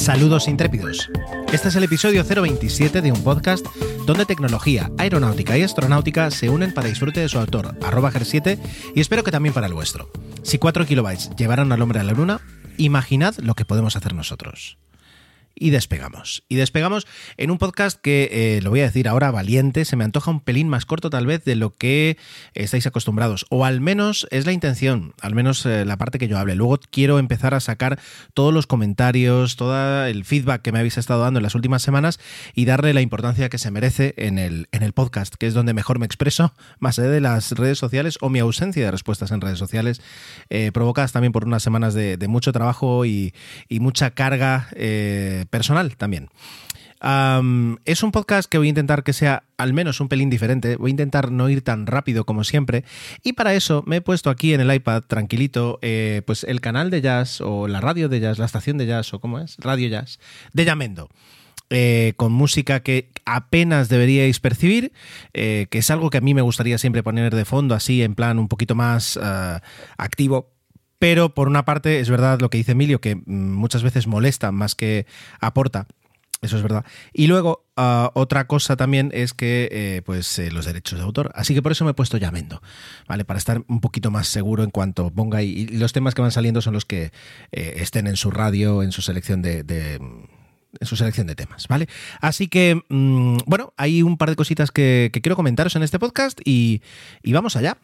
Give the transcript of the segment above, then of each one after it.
Saludos intrépidos. Este es el episodio 027 de un podcast donde tecnología, aeronáutica y astronáutica se unen para disfrute de su autor, @ger7, y espero que también para el vuestro. Si 4 kilobytes llevaron al hombre a la luna, imaginad lo que podemos hacer nosotros. Y despegamos. Y despegamos en un podcast que, lo voy a decir ahora, valiente, se me antoja un pelín más corto tal vez de lo que estáis acostumbrados. O al menos es la intención, al menos la parte que yo hable. Luego quiero empezar a sacar todos los comentarios, todo el feedback que me habéis estado dando en las últimas semanas y darle la importancia que se merece en el podcast, que es donde mejor me expreso, más allá de las redes sociales o mi ausencia de respuestas en redes sociales, provocadas también por unas semanas de mucho trabajo y mucha carga personal también. Es un podcast que voy a intentar que sea al menos un pelín diferente. Voy a intentar no ir tan rápido como siempre, y para eso me he puesto aquí en el iPad tranquilito pues el canal de jazz o la radio de jazz, la estación de jazz o ¿cómo es? Radio Jazz de Jamendo. Con música que apenas deberíais percibir, que es algo que a mí me gustaría siempre poner de fondo, así en plan un poquito más activo. Pero por una parte es verdad lo que dice Emilio, que muchas veces molesta más que aporta. Eso es verdad. Y luego otra cosa también es que los derechos de autor. Así que por eso me he puesto Jamendo, ¿vale? Para estar un poquito más seguro en cuanto ponga, y los temas que van saliendo son los que estén en su radio, en su selección en su selección de temas, ¿vale? Así que, bueno, hay un par de cositas que quiero comentaros en este podcast y vamos allá.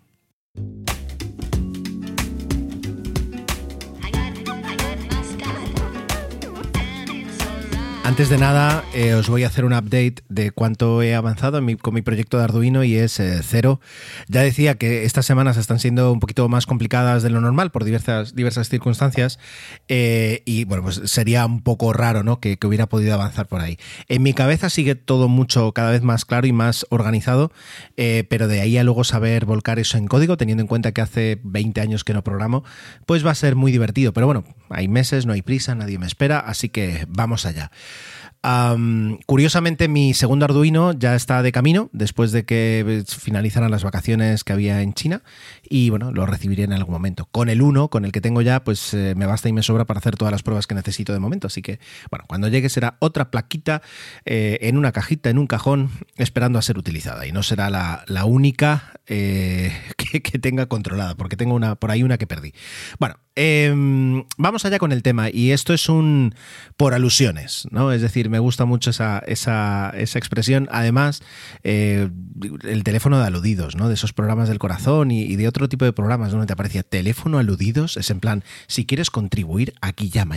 Antes de nada, os voy a hacer un update de cuánto he avanzado con mi proyecto de Arduino, y es 0. Ya decía que estas semanas están siendo un poquito más complicadas de lo normal por diversas circunstancias, y bueno, pues sería un poco raro, ¿no?, que hubiera podido avanzar por ahí. En mi cabeza sigue todo cada vez más claro y más organizado, pero de ahí a luego saber volcar eso en código, teniendo en cuenta que hace 20 años que no programo, pues va a ser muy divertido. Pero bueno, hay meses, no hay prisa, nadie me espera, así que vamos allá. Curiosamente, mi segundo Arduino ya está de camino después de que finalizaran las vacaciones que había en China, y bueno, lo recibiré en algún momento. Con el 1, con el que tengo ya, pues me basta y me sobra para hacer todas las pruebas que necesito de momento, así que bueno, cuando llegue será otra plaquita en una cajita, en un cajón, esperando a ser utilizada, y no será la única que tenga controlada, porque tengo por ahí una que perdí. Bueno, vamos allá con el tema, y esto es por alusiones, ¿no? Es decir, me gusta mucho esa expresión. Además, el teléfono de aludidos, ¿no? De esos programas del corazón y de otro tipo de programas donde te aparecía teléfono aludidos. Es en plan, si quieres contribuir, aquí llama.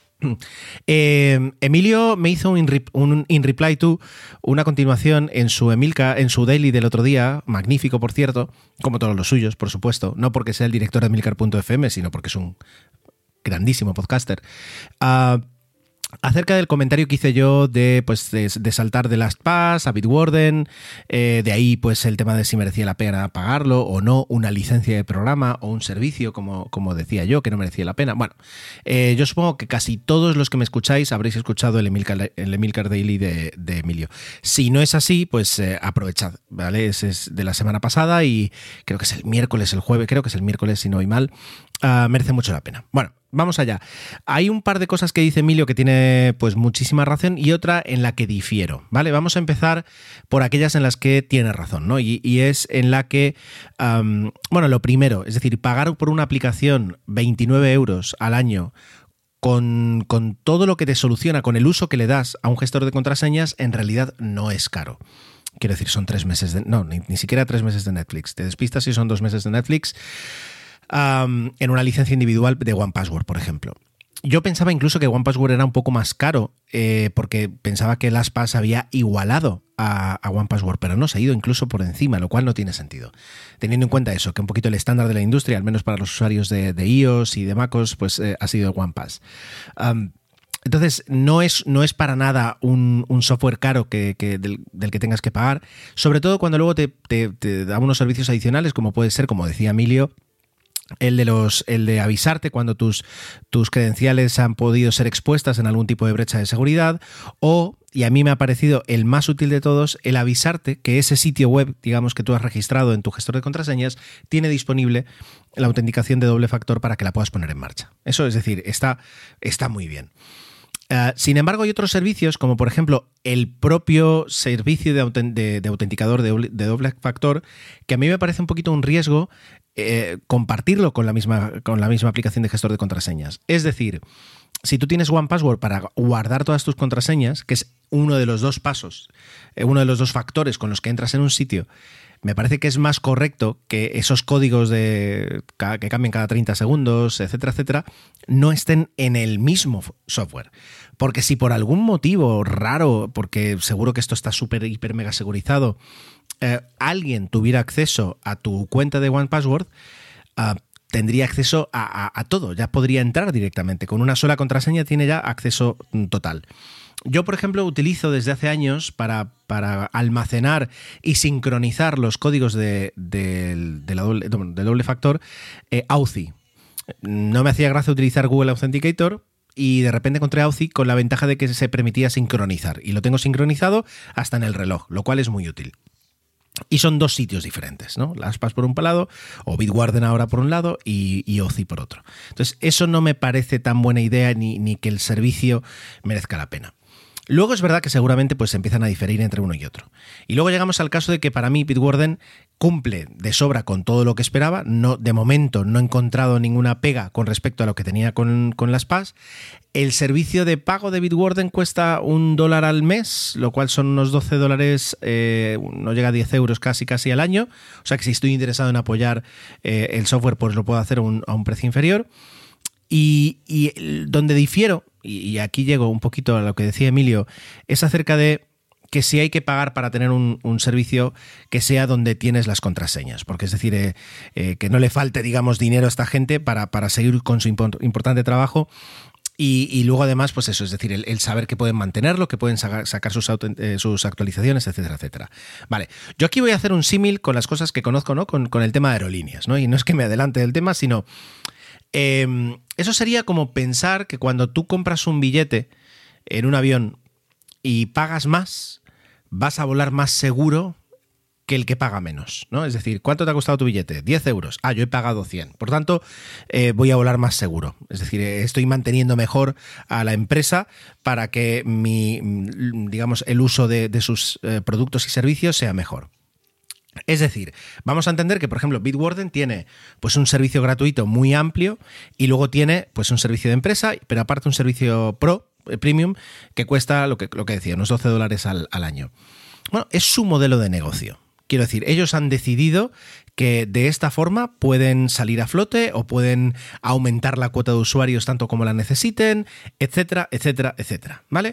Emilio me hizo un in reply to, una continuación en su daily del otro día, magnífico por cierto, como todos los suyos, por supuesto, no porque sea el director de Emilcar.fm, sino porque es un grandísimo podcaster. Acerca del comentario que hice yo de saltar de LastPass a Bitwarden, de ahí pues el tema de si merecía la pena pagarlo o no, una licencia de programa o un servicio, como decía yo, que no merecía la pena. Bueno, yo supongo que casi todos los que me escucháis habréis escuchado el Emilcar Daily de Emilio. Si no es así, pues aprovechad, ¿vale? Ese es de la semana pasada y creo que es el miércoles, si no voy mal. Merece mucho la pena. Bueno, vamos allá. Hay un par de cosas que dice Emilio que tiene pues muchísima razón, y otra en la que difiero, ¿vale? Vamos a empezar por aquellas en las que tiene razón, ¿no? Y es en la que, lo primero, es decir, pagar por una aplicación 29 euros al año con todo lo que te soluciona, con el uso que le das a un gestor de contraseñas, en realidad no es caro. Quiero decir, son 3 meses ni siquiera 3 meses de Netflix. Te despistas si son 2 meses de Netflix. En una licencia individual de OnePassword, por ejemplo. Yo pensaba incluso que OnePassword era un poco más caro, porque pensaba que LastPass había igualado a OnePassword, pero no, se ha ido incluso por encima, lo cual no tiene sentido. Teniendo en cuenta eso, que un poquito el estándar de la industria, al menos para los usuarios de iOS y de MacOS, pues ha sido OnePass. Entonces, no es para nada un software caro del que tengas que pagar, sobre todo cuando luego te da unos servicios adicionales, como puede ser, como decía Emilio, el de avisarte cuando tus credenciales han podido ser expuestas en algún tipo de brecha de seguridad, y a mí me ha parecido el más útil de todos, el avisarte que ese sitio web, digamos, que tú has registrado en tu gestor de contraseñas, tiene disponible la autenticación de doble factor para que la puedas poner en marcha. Eso, es decir, está muy bien. Sin embargo, hay otros servicios, como por ejemplo el propio servicio de autenticador de doble factor, que a mí me parece un poquito un riesgo compartirlo con la misma aplicación de gestor de contraseñas. Es decir, si tú tienes OnePassword para guardar todas tus contraseñas, que es uno de los dos pasos, uno de los dos factores con los que entras en un sitio, me parece que es más correcto que esos códigos que cambien cada 30 segundos, etcétera, etcétera, no estén en el mismo software. Porque si por algún motivo raro, porque seguro que esto está súper, hiper, mega segurizado, alguien tuviera acceso a tu cuenta de OnePassword, tendría acceso a todo, ya podría entrar directamente. Con una sola contraseña tiene ya acceso total. Yo, por ejemplo, utilizo desde hace años para almacenar y sincronizar los códigos de doble factor Authy. No me hacía gracia utilizar Google Authenticator y de repente encontré Authy con la ventaja de que se permitía sincronizar. Y lo tengo sincronizado hasta en el reloj, lo cual es muy útil. Y son dos sitios diferentes, ¿no? LastPass por un lado, o Bitwarden ahora por un lado, y Authy por otro. Entonces, eso no me parece tan buena idea ni que el servicio merezca la pena. Luego es verdad que seguramente pues empiezan a diferir entre uno y otro. Y luego llegamos al caso de que para mí Bitwarden cumple de sobra con todo lo que esperaba. No, de momento no he encontrado ninguna pega con respecto a lo que tenía con LastPass. El servicio de pago de Bitwarden cuesta $1 al mes, lo cual son unos $12, no llega a 10 euros casi al año. O sea que si estoy interesado en apoyar el software, pues lo puedo hacer a un precio inferior. Y donde difiero, y aquí llego un poquito a lo que decía Emilio, es acerca de que si hay que pagar para tener un servicio que sea donde tienes las contraseñas, porque es decir, que no le falte, digamos, dinero a esta gente para seguir con su importante trabajo. Y luego además, pues eso, es decir, el saber que pueden mantenerlo, que pueden sacar sus actualizaciones, etcétera, etcétera. Vale, yo aquí voy a hacer un símil con las cosas que conozco, ¿no? Con el tema de aerolíneas, ¿no? Y no es que me adelante del tema, sino eso sería como pensar que cuando tú compras un billete en un avión y pagas más, vas a volar más seguro que el que paga menos, ¿no? Es decir, ¿cuánto te ha costado tu billete? 10 euros. Yo he pagado 100. Por tanto, voy a volar más seguro. Es decir, estoy manteniendo mejor a la empresa para que digamos, el uso de sus productos y servicios sea mejor. Es decir, vamos a entender que, por ejemplo, Bitwarden tiene pues un servicio gratuito muy amplio y luego tiene pues un servicio de empresa, pero aparte un servicio premium, que cuesta lo que decía, unos $12 al año. Bueno, es su modelo de negocio. Quiero decir, ellos han decidido que de esta forma pueden salir a flote o pueden aumentar la cuota de usuarios tanto como la necesiten, etcétera, etcétera, etcétera, ¿vale?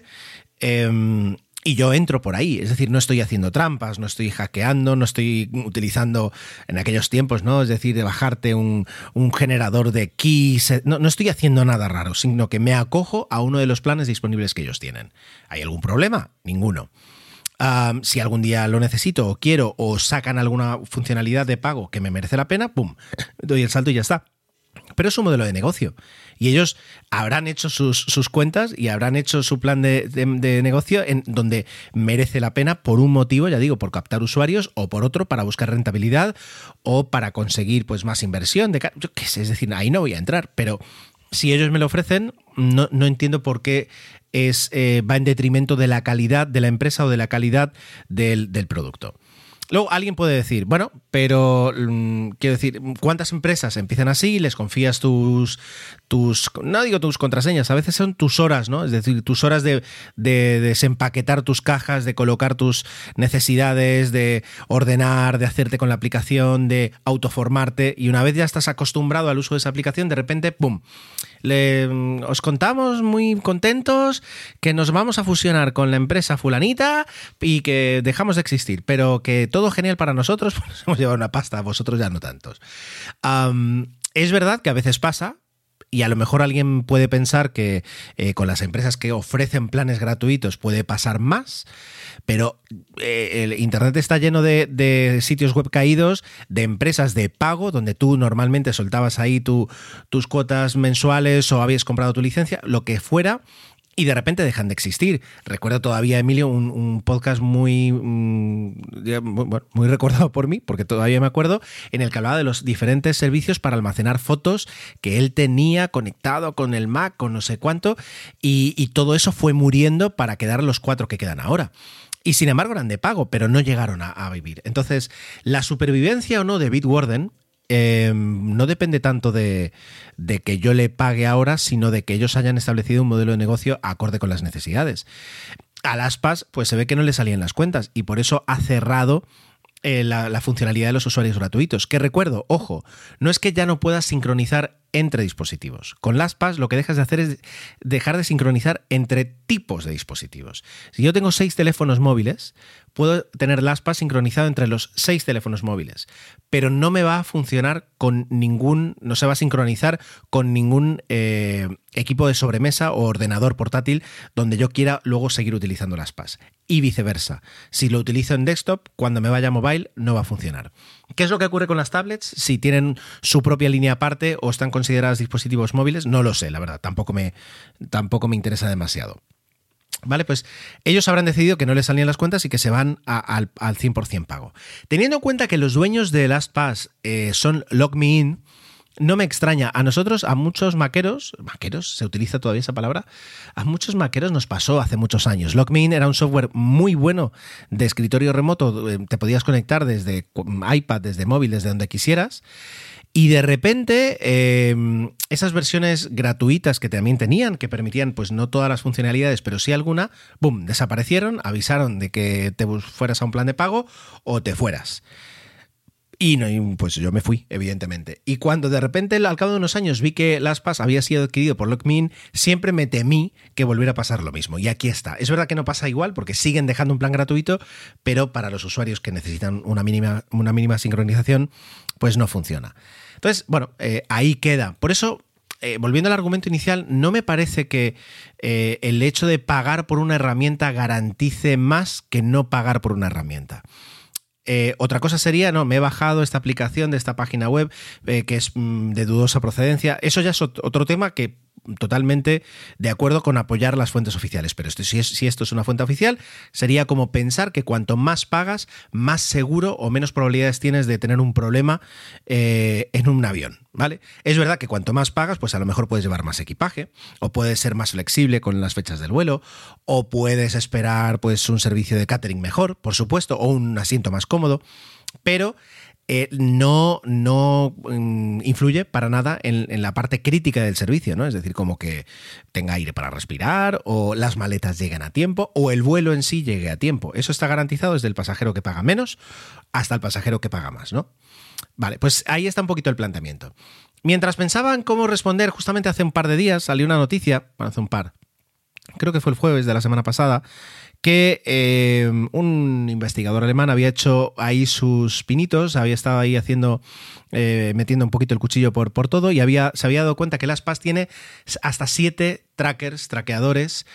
Y yo entro por ahí, es decir, no estoy haciendo trampas, no estoy hackeando, no estoy utilizando en aquellos tiempos, ¿no? Es decir, de bajarte un generador de keys, no estoy haciendo nada raro, sino que me acojo a uno de los planes disponibles que ellos tienen. ¿Hay algún problema? Ninguno. Si algún día lo necesito o quiero o sacan alguna funcionalidad de pago que me merece la pena, ¡pum!, doy el salto y ya está. Pero es un modelo de negocio y ellos habrán hecho sus cuentas y habrán hecho su plan de negocio en donde merece la pena por un motivo, ya digo, por captar usuarios o por otro para buscar rentabilidad o para conseguir pues más inversión. Yo qué sé, es decir, ahí no voy a entrar, pero si ellos me lo ofrecen, no entiendo por qué va en detrimento de la calidad de la empresa o de la calidad del producto. Luego alguien puede decir, bueno, pero quiero decir, ¿cuántas empresas empiezan así? Les confías no digo tus contraseñas, a veces son tus horas, ¿no? Es decir, tus horas de desempaquetar tus cajas, de colocar tus necesidades, de ordenar, de hacerte con la aplicación, de autoformarte, y una vez ya estás acostumbrado al uso de esa aplicación, de repente, ¡pum!, os contamos muy contentos que nos vamos a fusionar con la empresa fulanita y que dejamos de existir, pero que todo genial para nosotros, pues hemos llevado una pasta, vosotros ya no tantos. Es verdad que a veces pasa, y a lo mejor alguien puede pensar que con las empresas que ofrecen planes gratuitos puede pasar más, pero el Internet está lleno de sitios web caídos, de empresas de pago, donde tú normalmente soltabas ahí tus cuotas mensuales o habías comprado tu licencia, lo que fuera, y de repente dejan de existir. Recuerdo todavía, Emilio, un podcast muy recordado por mí, porque todavía me acuerdo, en el que hablaba de los diferentes servicios para almacenar fotos que él tenía conectado con el Mac, con no sé cuánto, y todo eso fue muriendo para quedar los 4 que quedan ahora. Y sin embargo eran de pago, pero no llegaron a vivir. Entonces, la supervivencia o no de Bitwarden no depende tanto de que yo le pague ahora, sino de que ellos hayan establecido un modelo de negocio acorde con las necesidades. Al Aspas, pues se ve que no le salían las cuentas y por eso ha cerrado la funcionalidad de los usuarios gratuitos. Que recuerdo, ojo, no es que ya no puedas sincronizar entre dispositivos. Con LastPass lo que dejas de hacer es dejar de sincronizar entre tipos de dispositivos. Si yo tengo 6 teléfonos móviles, puedo tener LastPass sincronizado entre los 6 teléfonos móviles, pero no me va a funcionar con ningún, no se va a sincronizar con ningún equipo de sobremesa o ordenador portátil donde yo quiera luego seguir utilizando LastPass. Y viceversa. Si lo utilizo en desktop, cuando me vaya a mobile no va a funcionar. ¿Qué es lo que ocurre con las tablets? Si tienen su propia línea aparte o están consideradas dispositivos móviles, no lo sé, la verdad, tampoco me interesa demasiado. Vale, pues ellos habrán decidido que no les salían las cuentas y que se van al 100% pago. Teniendo en cuenta que los dueños de LastPass son LogMeIn, no me extraña. A nosotros, a muchos maqueros, ¿se utiliza todavía esa palabra? A muchos maqueros nos pasó hace muchos años. LogMeIn era un software muy bueno de escritorio remoto, te podías conectar desde iPad, desde móvil, desde donde quisieras. Y de repente, esas versiones gratuitas que también tenían, que permitían pues no todas las funcionalidades, pero sí alguna, ¡boom!, desaparecieron, avisaron de que te fueras a un plan de pago o te fueras. Y no, pues yo me fui, evidentemente. Y cuando de repente, al cabo de unos años, vi que LastPass había sido adquirido por LogMeIn, siempre me temí que volviera a pasar lo mismo. Y aquí está. Es verdad que no pasa igual, porque siguen dejando un plan gratuito, pero para los usuarios que necesitan una mínima sincronización, pues no funciona. Entonces, bueno, ahí queda. Por eso, volviendo al argumento inicial, no me parece que el hecho de pagar por una herramienta garantice más que no pagar por una herramienta. Otra cosa sería, no, me he bajado esta aplicación de esta página web que es de dudosa procedencia. Eso ya es otro tema que totalmente de acuerdo con apoyar las fuentes oficiales, pero si esto es una fuente oficial, sería como pensar que cuanto más pagas, más seguro o menos probabilidades tienes de tener un problema en un avión, ¿vale? Es verdad que cuanto más pagas, pues a lo mejor puedes llevar más equipaje, o puedes ser más flexible con las fechas del vuelo, o puedes esperar pues un servicio de catering mejor, por supuesto, o un asiento más cómodo, pero no influye para nada en la parte crítica del servicio, ¿no? Es decir, como que tenga aire para respirar, o las maletas lleguen a tiempo, o el vuelo en sí llegue a tiempo. Eso está garantizado desde el pasajero que paga menos hasta el pasajero que paga más, ¿no? Vale, pues ahí está un poquito el planteamiento. Mientras pensaba en cómo responder, justamente hace un par de días salió una noticia, creo que fue el jueves de la semana pasada, que un investigador alemán había hecho ahí sus pinitos, había estado ahí metiendo un poquito el cuchillo por todo y se había dado cuenta que LastPass tiene hasta 7 traqueadores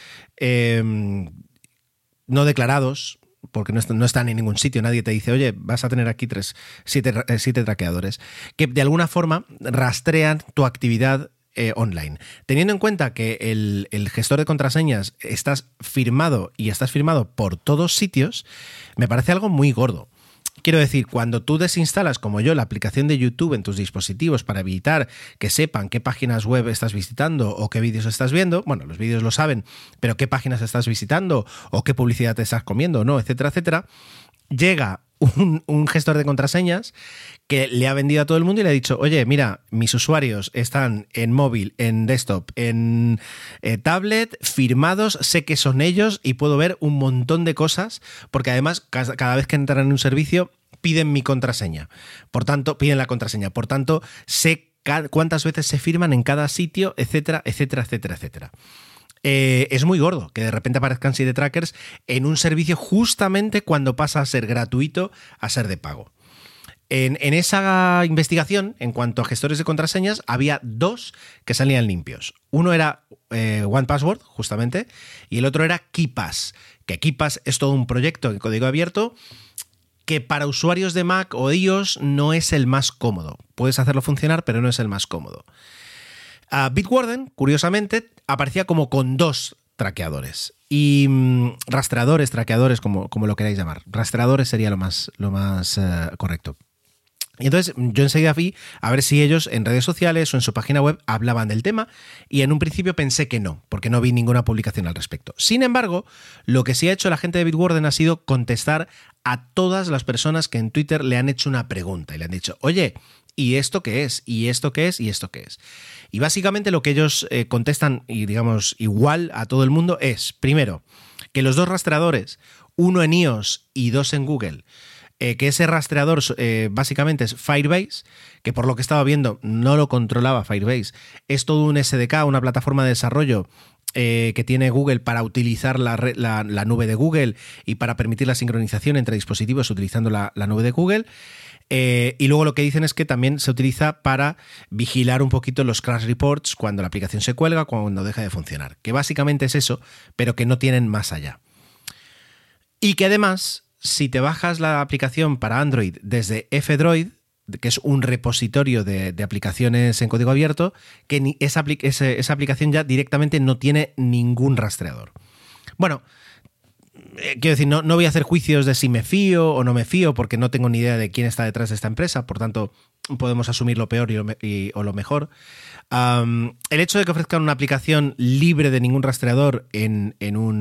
no declarados, porque no están en ningún sitio, nadie te dice, oye, vas a tener aquí 7 traqueadores, que de alguna forma rastrean tu actividad online. Teniendo en cuenta que el gestor de contraseñas estás firmado por todos sitios, me parece algo muy gordo. Quiero decir, cuando tú desinstalas, como yo, la aplicación de YouTube en tus dispositivos para evitar que sepan qué páginas web estás visitando o qué vídeos estás viendo, bueno, los vídeos lo saben, pero qué páginas estás visitando o qué publicidad te estás comiendo, ¿no?, etcétera, etcétera, llega un gestor de contraseñas que le ha vendido a todo el mundo y le ha dicho, oye, mira, mis usuarios están en móvil, en desktop, en tablet, firmados, sé que son ellos y puedo ver un montón de cosas, porque además cada vez que entran en un servicio piden mi contraseña, piden la contraseña, por tanto sé cuántas veces se firman en cada sitio, etcétera, etcétera, etcétera, etcétera. Es muy gordo que de repente aparezcan 7 trackers en un servicio justamente cuando pasa a ser gratuito a ser de pago. En esa investigación, en cuanto a gestores de contraseñas, había 2 que salían limpios. Uno era OnePassword, justamente, y el otro era KeePass, que KeePass es todo un proyecto en código abierto que para usuarios de Mac o iOS no es el más cómodo. Puedes hacerlo funcionar, pero no es el más cómodo. Bitwarden, curiosamente, aparecía como con 2 traqueadores. Y rastreadores, traqueadores, como lo queráis llamar. Rastreadores sería lo más correcto. Y entonces yo enseguida fui a ver si ellos en redes sociales o en su página web hablaban del tema, y en un principio pensé que no, porque no vi ninguna publicación al respecto. Sin embargo, lo que sí ha hecho la gente de Bitwarden ha sido contestar a todas las personas que en Twitter le han hecho una pregunta y le han dicho, oye, ¿y esto qué es? ¿Y esto qué es? ¿Y esto qué es? Y básicamente lo que ellos contestan, y digamos igual a todo el mundo, es, primero, que los dos rastreadores, uno en iOS y dos en Google, que ese rastreador básicamente es Firebase, que por lo que estaba viendo no lo controlaba Firebase, es todo un SDK, una plataforma de desarrollo que tiene Google para utilizar la nube de Google y para permitir la sincronización entre dispositivos utilizando la nube de Google. Y luego lo que dicen es que también se utiliza para vigilar un poquito los crash reports cuando la aplicación se cuelga, cuando deja de funcionar, que básicamente es eso, pero que no tienen más allá. Y que además, si te bajas la aplicación para Android desde F-Droid, que es un repositorio de aplicaciones en código abierto, que esa aplicación ya directamente no tiene ningún rastreador. Bueno, quiero decir, no voy a hacer juicios de si me fío o no me fío, porque no tengo ni idea de quién está detrás de esta empresa, por tanto podemos asumir lo peor o lo mejor. El hecho de que ofrezcan una aplicación libre de ningún rastreador en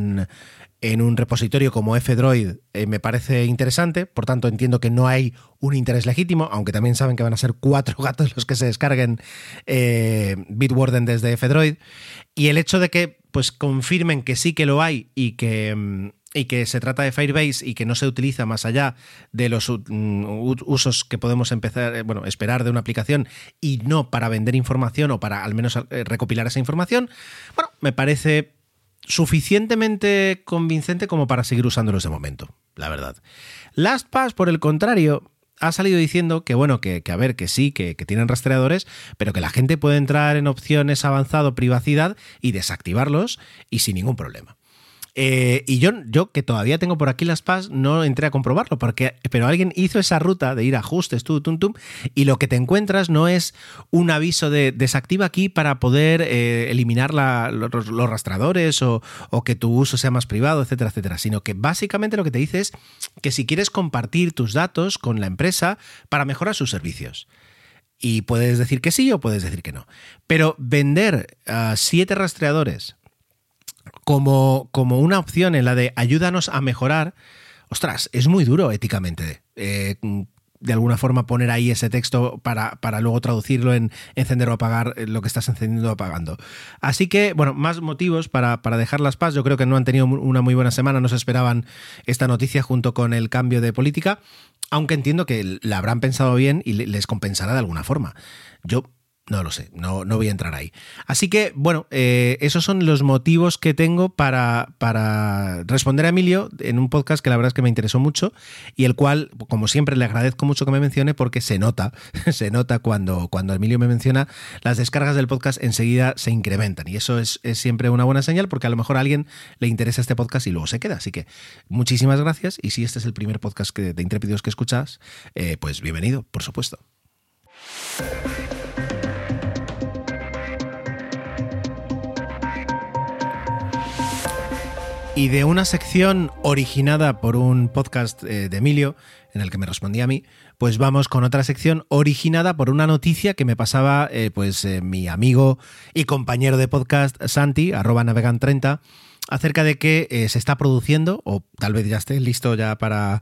un repositorio como F-Droid me parece interesante, por tanto entiendo que no hay un interés legítimo, aunque también saben que van a ser 4 gatos los que se descarguen Bitwarden desde F-Droid, y el hecho de que pues confirmen que sí que lo hay y que se trata de Firebase y que no se utiliza más allá de los usos que podemos esperar de una aplicación y no para vender información o para al menos recopilar esa información, bueno, me parece suficientemente convincente como para seguir usándolos de momento, la verdad. LastPass, por el contrario, ha salido diciendo que bueno, que a ver, que sí, que tienen rastreadores, pero que la gente puede entrar en opciones avanzado privacidad y desactivarlos y sin ningún problema. Y yo que todavía tengo por aquí LastPass, no entré a comprobarlo, pero alguien hizo esa ruta de ir a ajustes, y lo que te encuentras no es un aviso de desactiva aquí para poder eliminar los rastreadores o que tu uso sea más privado, etcétera, etcétera, sino que básicamente lo que te dice es que si quieres compartir tus datos con la empresa para mejorar sus servicios. Y puedes decir que sí o puedes decir que no. Pero vender 7 rastreadores como una opción en la de ayúdanos a mejorar, ostras, es muy duro éticamente. De alguna forma poner ahí ese texto para luego traducirlo en encender o apagar lo que estás encendiendo o apagando. Así que, bueno, más motivos para dejar LastPass. Yo creo que no han tenido una muy buena semana, no se esperaban esta noticia junto con el cambio de política, aunque entiendo que la habrán pensado bien y les compensará de alguna forma. Yo no lo sé, no voy a entrar ahí. Así que, bueno, esos son los motivos que tengo para responder a Emilio en un podcast que la verdad es que me interesó mucho y el cual, como siempre, le agradezco mucho que me mencione porque se nota cuando Emilio me menciona, las descargas del podcast enseguida se incrementan y eso es siempre una buena señal porque a lo mejor a alguien le interesa este podcast y luego se queda. Así que muchísimas gracias y si este es el primer podcast de Intrépidos que escuchas, pues bienvenido, por supuesto. Y de una sección originada por un podcast de Emilio, en el que me respondía a mí, pues vamos con otra sección originada por una noticia que me pasaba mi amigo y compañero de podcast Santi, @navegan30, acerca de que se está produciendo, o tal vez ya esté listo ya para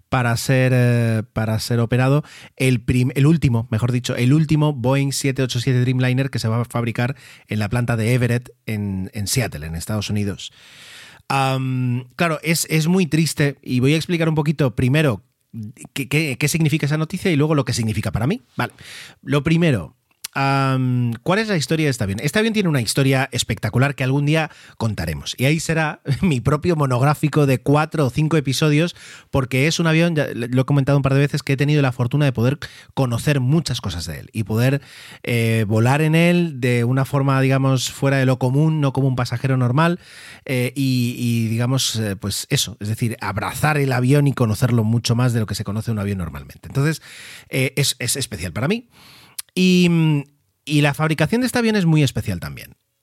ser operado, el último Boeing 787 Dreamliner que se va a fabricar en la planta de Everett en Seattle, en Estados Unidos. Claro, es muy triste y voy a explicar un poquito primero qué significa esa noticia y luego lo que significa para mí. Vale, lo primero, ¿cuál es la historia de este avión? Este avión tiene una historia espectacular que algún día contaremos y ahí será mi propio monográfico de 4 o 5 episodios porque es un avión, ya lo he comentado un par de veces, que he tenido la fortuna de poder conocer muchas cosas de él y poder volar en él de una forma, digamos, fuera de lo común, no como un pasajero normal y digamos, pues eso, es decir, abrazar el avión y conocerlo mucho más de lo que se conoce un avión normalmente. Entonces, es especial para mí. Y la fabricación de este avión es muy especial también.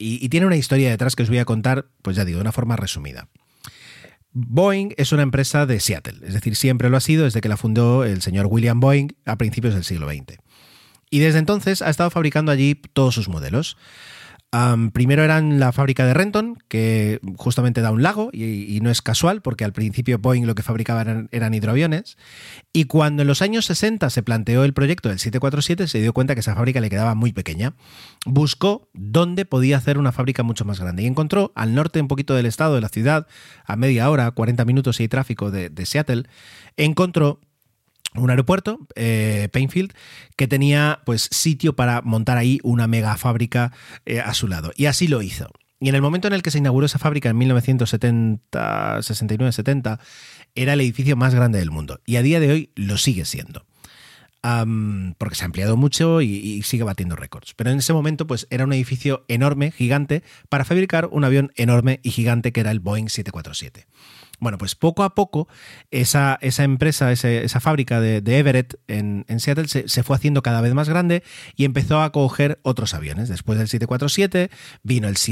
y tiene una historia detrás que os voy a contar, pues ya digo, de una forma resumida. Boeing es una empresa de Seattle, es decir, siempre lo ha sido desde que la fundó el señor William Boeing a principios del siglo XX. Y desde entonces ha estado fabricando allí todos sus modelos. Primero eran la fábrica de Renton, que justamente da un lago, y no es casual, porque al principio Boeing lo que fabricaba eran hidroaviones. Y cuando en los años 60 se planteó el proyecto del 747, se dio cuenta que esa fábrica le quedaba muy pequeña. Buscó dónde podía hacer una fábrica mucho más grande y encontró al norte un poquito del estado, de la ciudad, a media hora, 40 minutos si hay tráfico de Seattle, encontró un aeropuerto, Plainfield, que tenía pues sitio para montar ahí una mega fábrica a su lado. Y así lo hizo. Y en el momento en el que se inauguró esa fábrica en 1970, 69-70, era el edificio más grande del mundo. Y a día de hoy lo sigue siendo. Porque se ha ampliado mucho y sigue batiendo récords. Pero en ese momento pues era un edificio enorme, gigante, para fabricar un avión enorme y gigante que era el Boeing 747. Bueno, pues poco a poco esa empresa, esa fábrica de Everett en Seattle se fue haciendo cada vez más grande y empezó a coger otros aviones. Después del 747 vino el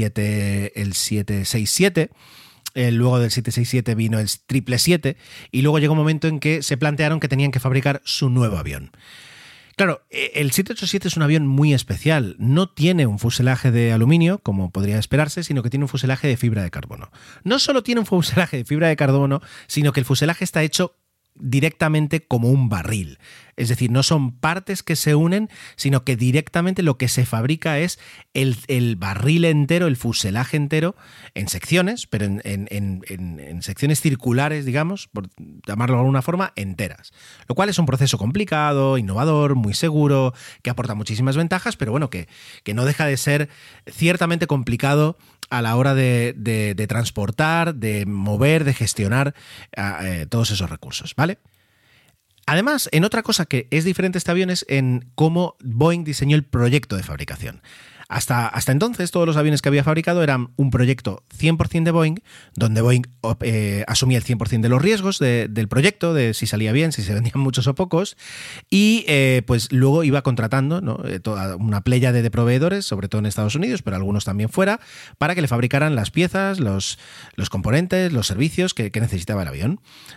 767, luego del 767 vino el 777 y luego llegó un momento en que se plantearon que tenían que fabricar su nuevo avión. Claro, el 787 es un avión muy especial. No tiene un fuselaje de aluminio, como podría esperarse, sino que tiene un fuselaje de fibra de carbono. No solo tiene un fuselaje de fibra de carbono, sino que el fuselaje está hecho directamente como un barril. Es decir, no son partes que se unen, sino que directamente lo que se fabrica es el barril entero, el fuselaje entero, en secciones, pero en secciones circulares, digamos, por llamarlo de alguna forma, enteras. Lo cual es un proceso complicado, innovador, muy seguro, que aporta muchísimas ventajas, pero bueno, que no deja de ser ciertamente complicado a la hora de transportar, de mover, de gestionar todos esos recursos, ¿vale? Además, en otra cosa que es diferente este avión es en cómo Boeing diseñó el proyecto de fabricación. Hasta entonces, todos los aviones que había fabricado eran un proyecto 100% de Boeing, donde Boeing asumía el 100% de los riesgos del proyecto, de si salía bien, si se vendían muchos o pocos, y pues luego iba contratando, ¿no?, toda una pléyade de proveedores, sobre todo en Estados Unidos, pero algunos también fuera, para que le fabricaran las piezas, los componentes, los servicios que necesitaba el avión.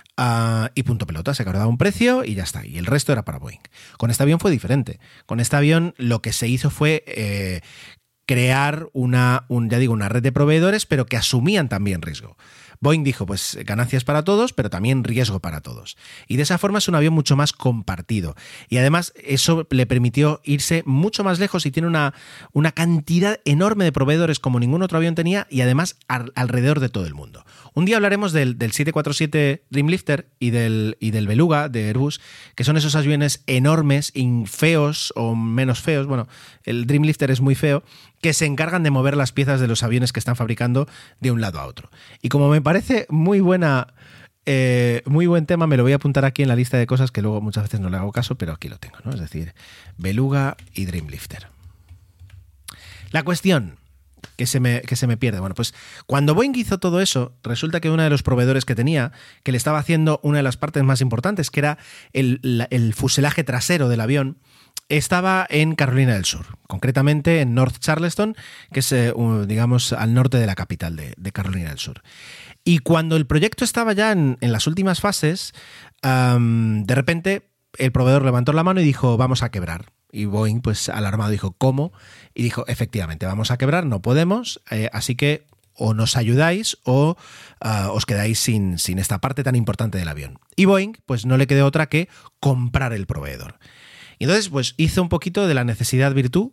Y punto pelota, se acordaba un precio y ya está, y el resto era para Boeing. Con este avión fue diferente. Con este avión lo que se hizo fue crear una red de proveedores, pero que asumían también riesgo. Boeing dijo, pues ganancias para todos, pero también riesgo para todos. Y de esa forma es un avión mucho más compartido. Y además eso le permitió irse mucho más lejos y tiene una cantidad enorme de proveedores como ningún otro avión tenía y además alrededor de todo el mundo. Un día hablaremos del 747 Dreamlifter y del Beluga de Airbus, que son esos aviones enormes, feos o menos feos. Bueno, el Dreamlifter es muy feo, que se encargan de mover las piezas de los aviones que están fabricando de un lado a otro. Y como me parece muy buen tema, me lo voy a apuntar aquí en la lista de cosas que luego muchas veces no le hago caso, pero aquí lo tengo, ¿no? Es decir, Beluga y Dreamlifter. La cuestión que se me pierde. Bueno, pues cuando Boeing hizo todo eso, resulta que uno de los proveedores que tenía, que le estaba haciendo una de las partes más importantes, que era el fuselaje trasero del avión, estaba en Carolina del Sur, concretamente en North Charleston, que es, digamos, al norte de la capital de Carolina del Sur. Y cuando el proyecto estaba ya en las últimas fases, de repente el proveedor levantó la mano y dijo, vamos a quebrar. Y Boeing, pues alarmado, dijo, ¿cómo? Y dijo, efectivamente, vamos a quebrar, no podemos, así que o nos ayudáis o os quedáis sin esta parte tan importante del avión. Y Boeing, pues no le quedó otra que comprar el proveedor. Y entonces, pues hizo un poquito de la necesidad virtud,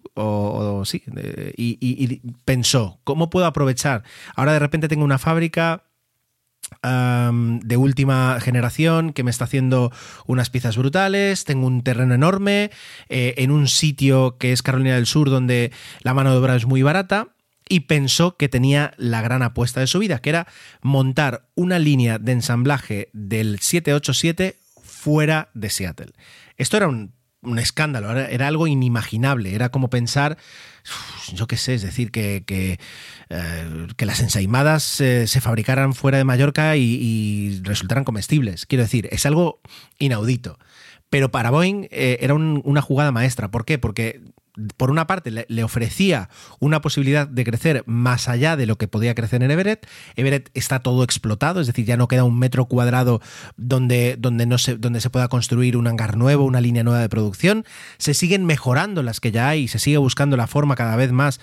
y pensó, ¿cómo puedo aprovechar? Ahora de repente tengo una fábrica de última generación que me está haciendo unas piezas brutales, tengo un terreno enorme, en un sitio que es Carolina del Sur donde la mano de obra es muy barata, y pensó que tenía la gran apuesta de su vida, que era montar una línea de ensamblaje del 787 fuera de Seattle. Esto era un escándalo, era algo inimaginable, era como pensar, yo qué sé, es decir, que las ensaimadas se fabricaran fuera de Mallorca y resultaran comestibles. Quiero decir, es algo inaudito. Pero para Boeing era una jugada maestra. ¿Por qué? Porque por una parte, le ofrecía una posibilidad de crecer más allá de lo que podía crecer en Everett. Everett está todo explotado, es decir, ya no queda un metro cuadrado donde se pueda construir un hangar nuevo, una línea nueva de producción. Se siguen mejorando las que ya hay y se sigue buscando la forma cada vez más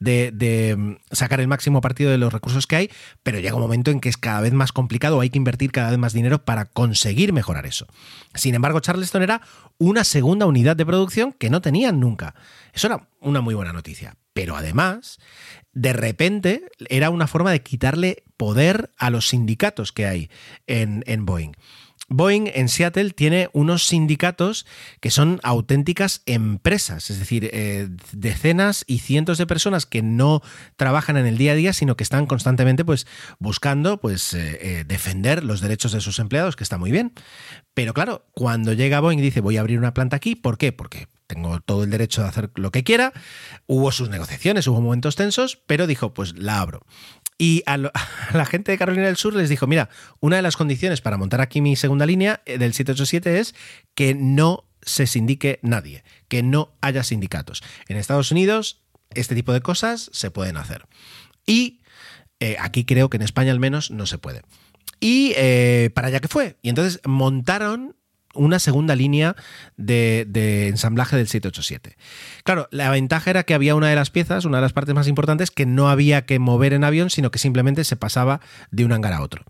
de sacar el máximo partido de los recursos que hay, pero llega un momento en que es cada vez más complicado, hay que invertir cada vez más dinero para conseguir mejorar eso. Sin embargo, Charleston era una segunda unidad de producción que no tenían nunca. Eso era una muy buena noticia. Pero además, de repente, era una forma de quitarle poder a los sindicatos que hay en Boeing. Boeing en Seattle tiene unos sindicatos que son auténticas empresas, es decir, decenas y cientos de personas que no trabajan en el día a día, sino que están constantemente pues, buscando pues, defender los derechos de sus empleados, que está muy bien. Pero claro, cuando llega Boeing y dice voy a abrir una planta aquí, ¿por qué? Porque tengo todo el derecho de hacer lo que quiera. Hubo sus negociaciones, hubo momentos tensos, pero dijo, pues la abro. Y a la gente de Carolina del Sur les dijo, mira, una de las condiciones para montar aquí mi segunda línea del 787 es que no se sindique nadie, que no haya sindicatos. En Estados Unidos este tipo de cosas se pueden hacer. Y aquí creo que en España al menos no se puede. Y para allá que fue. Y entonces montaron una segunda línea de ensamblaje del 787. Claro, la ventaja era que había una de las piezas, una de las partes más importantes, que no había que mover en avión, sino que simplemente se pasaba de un hangar a otro.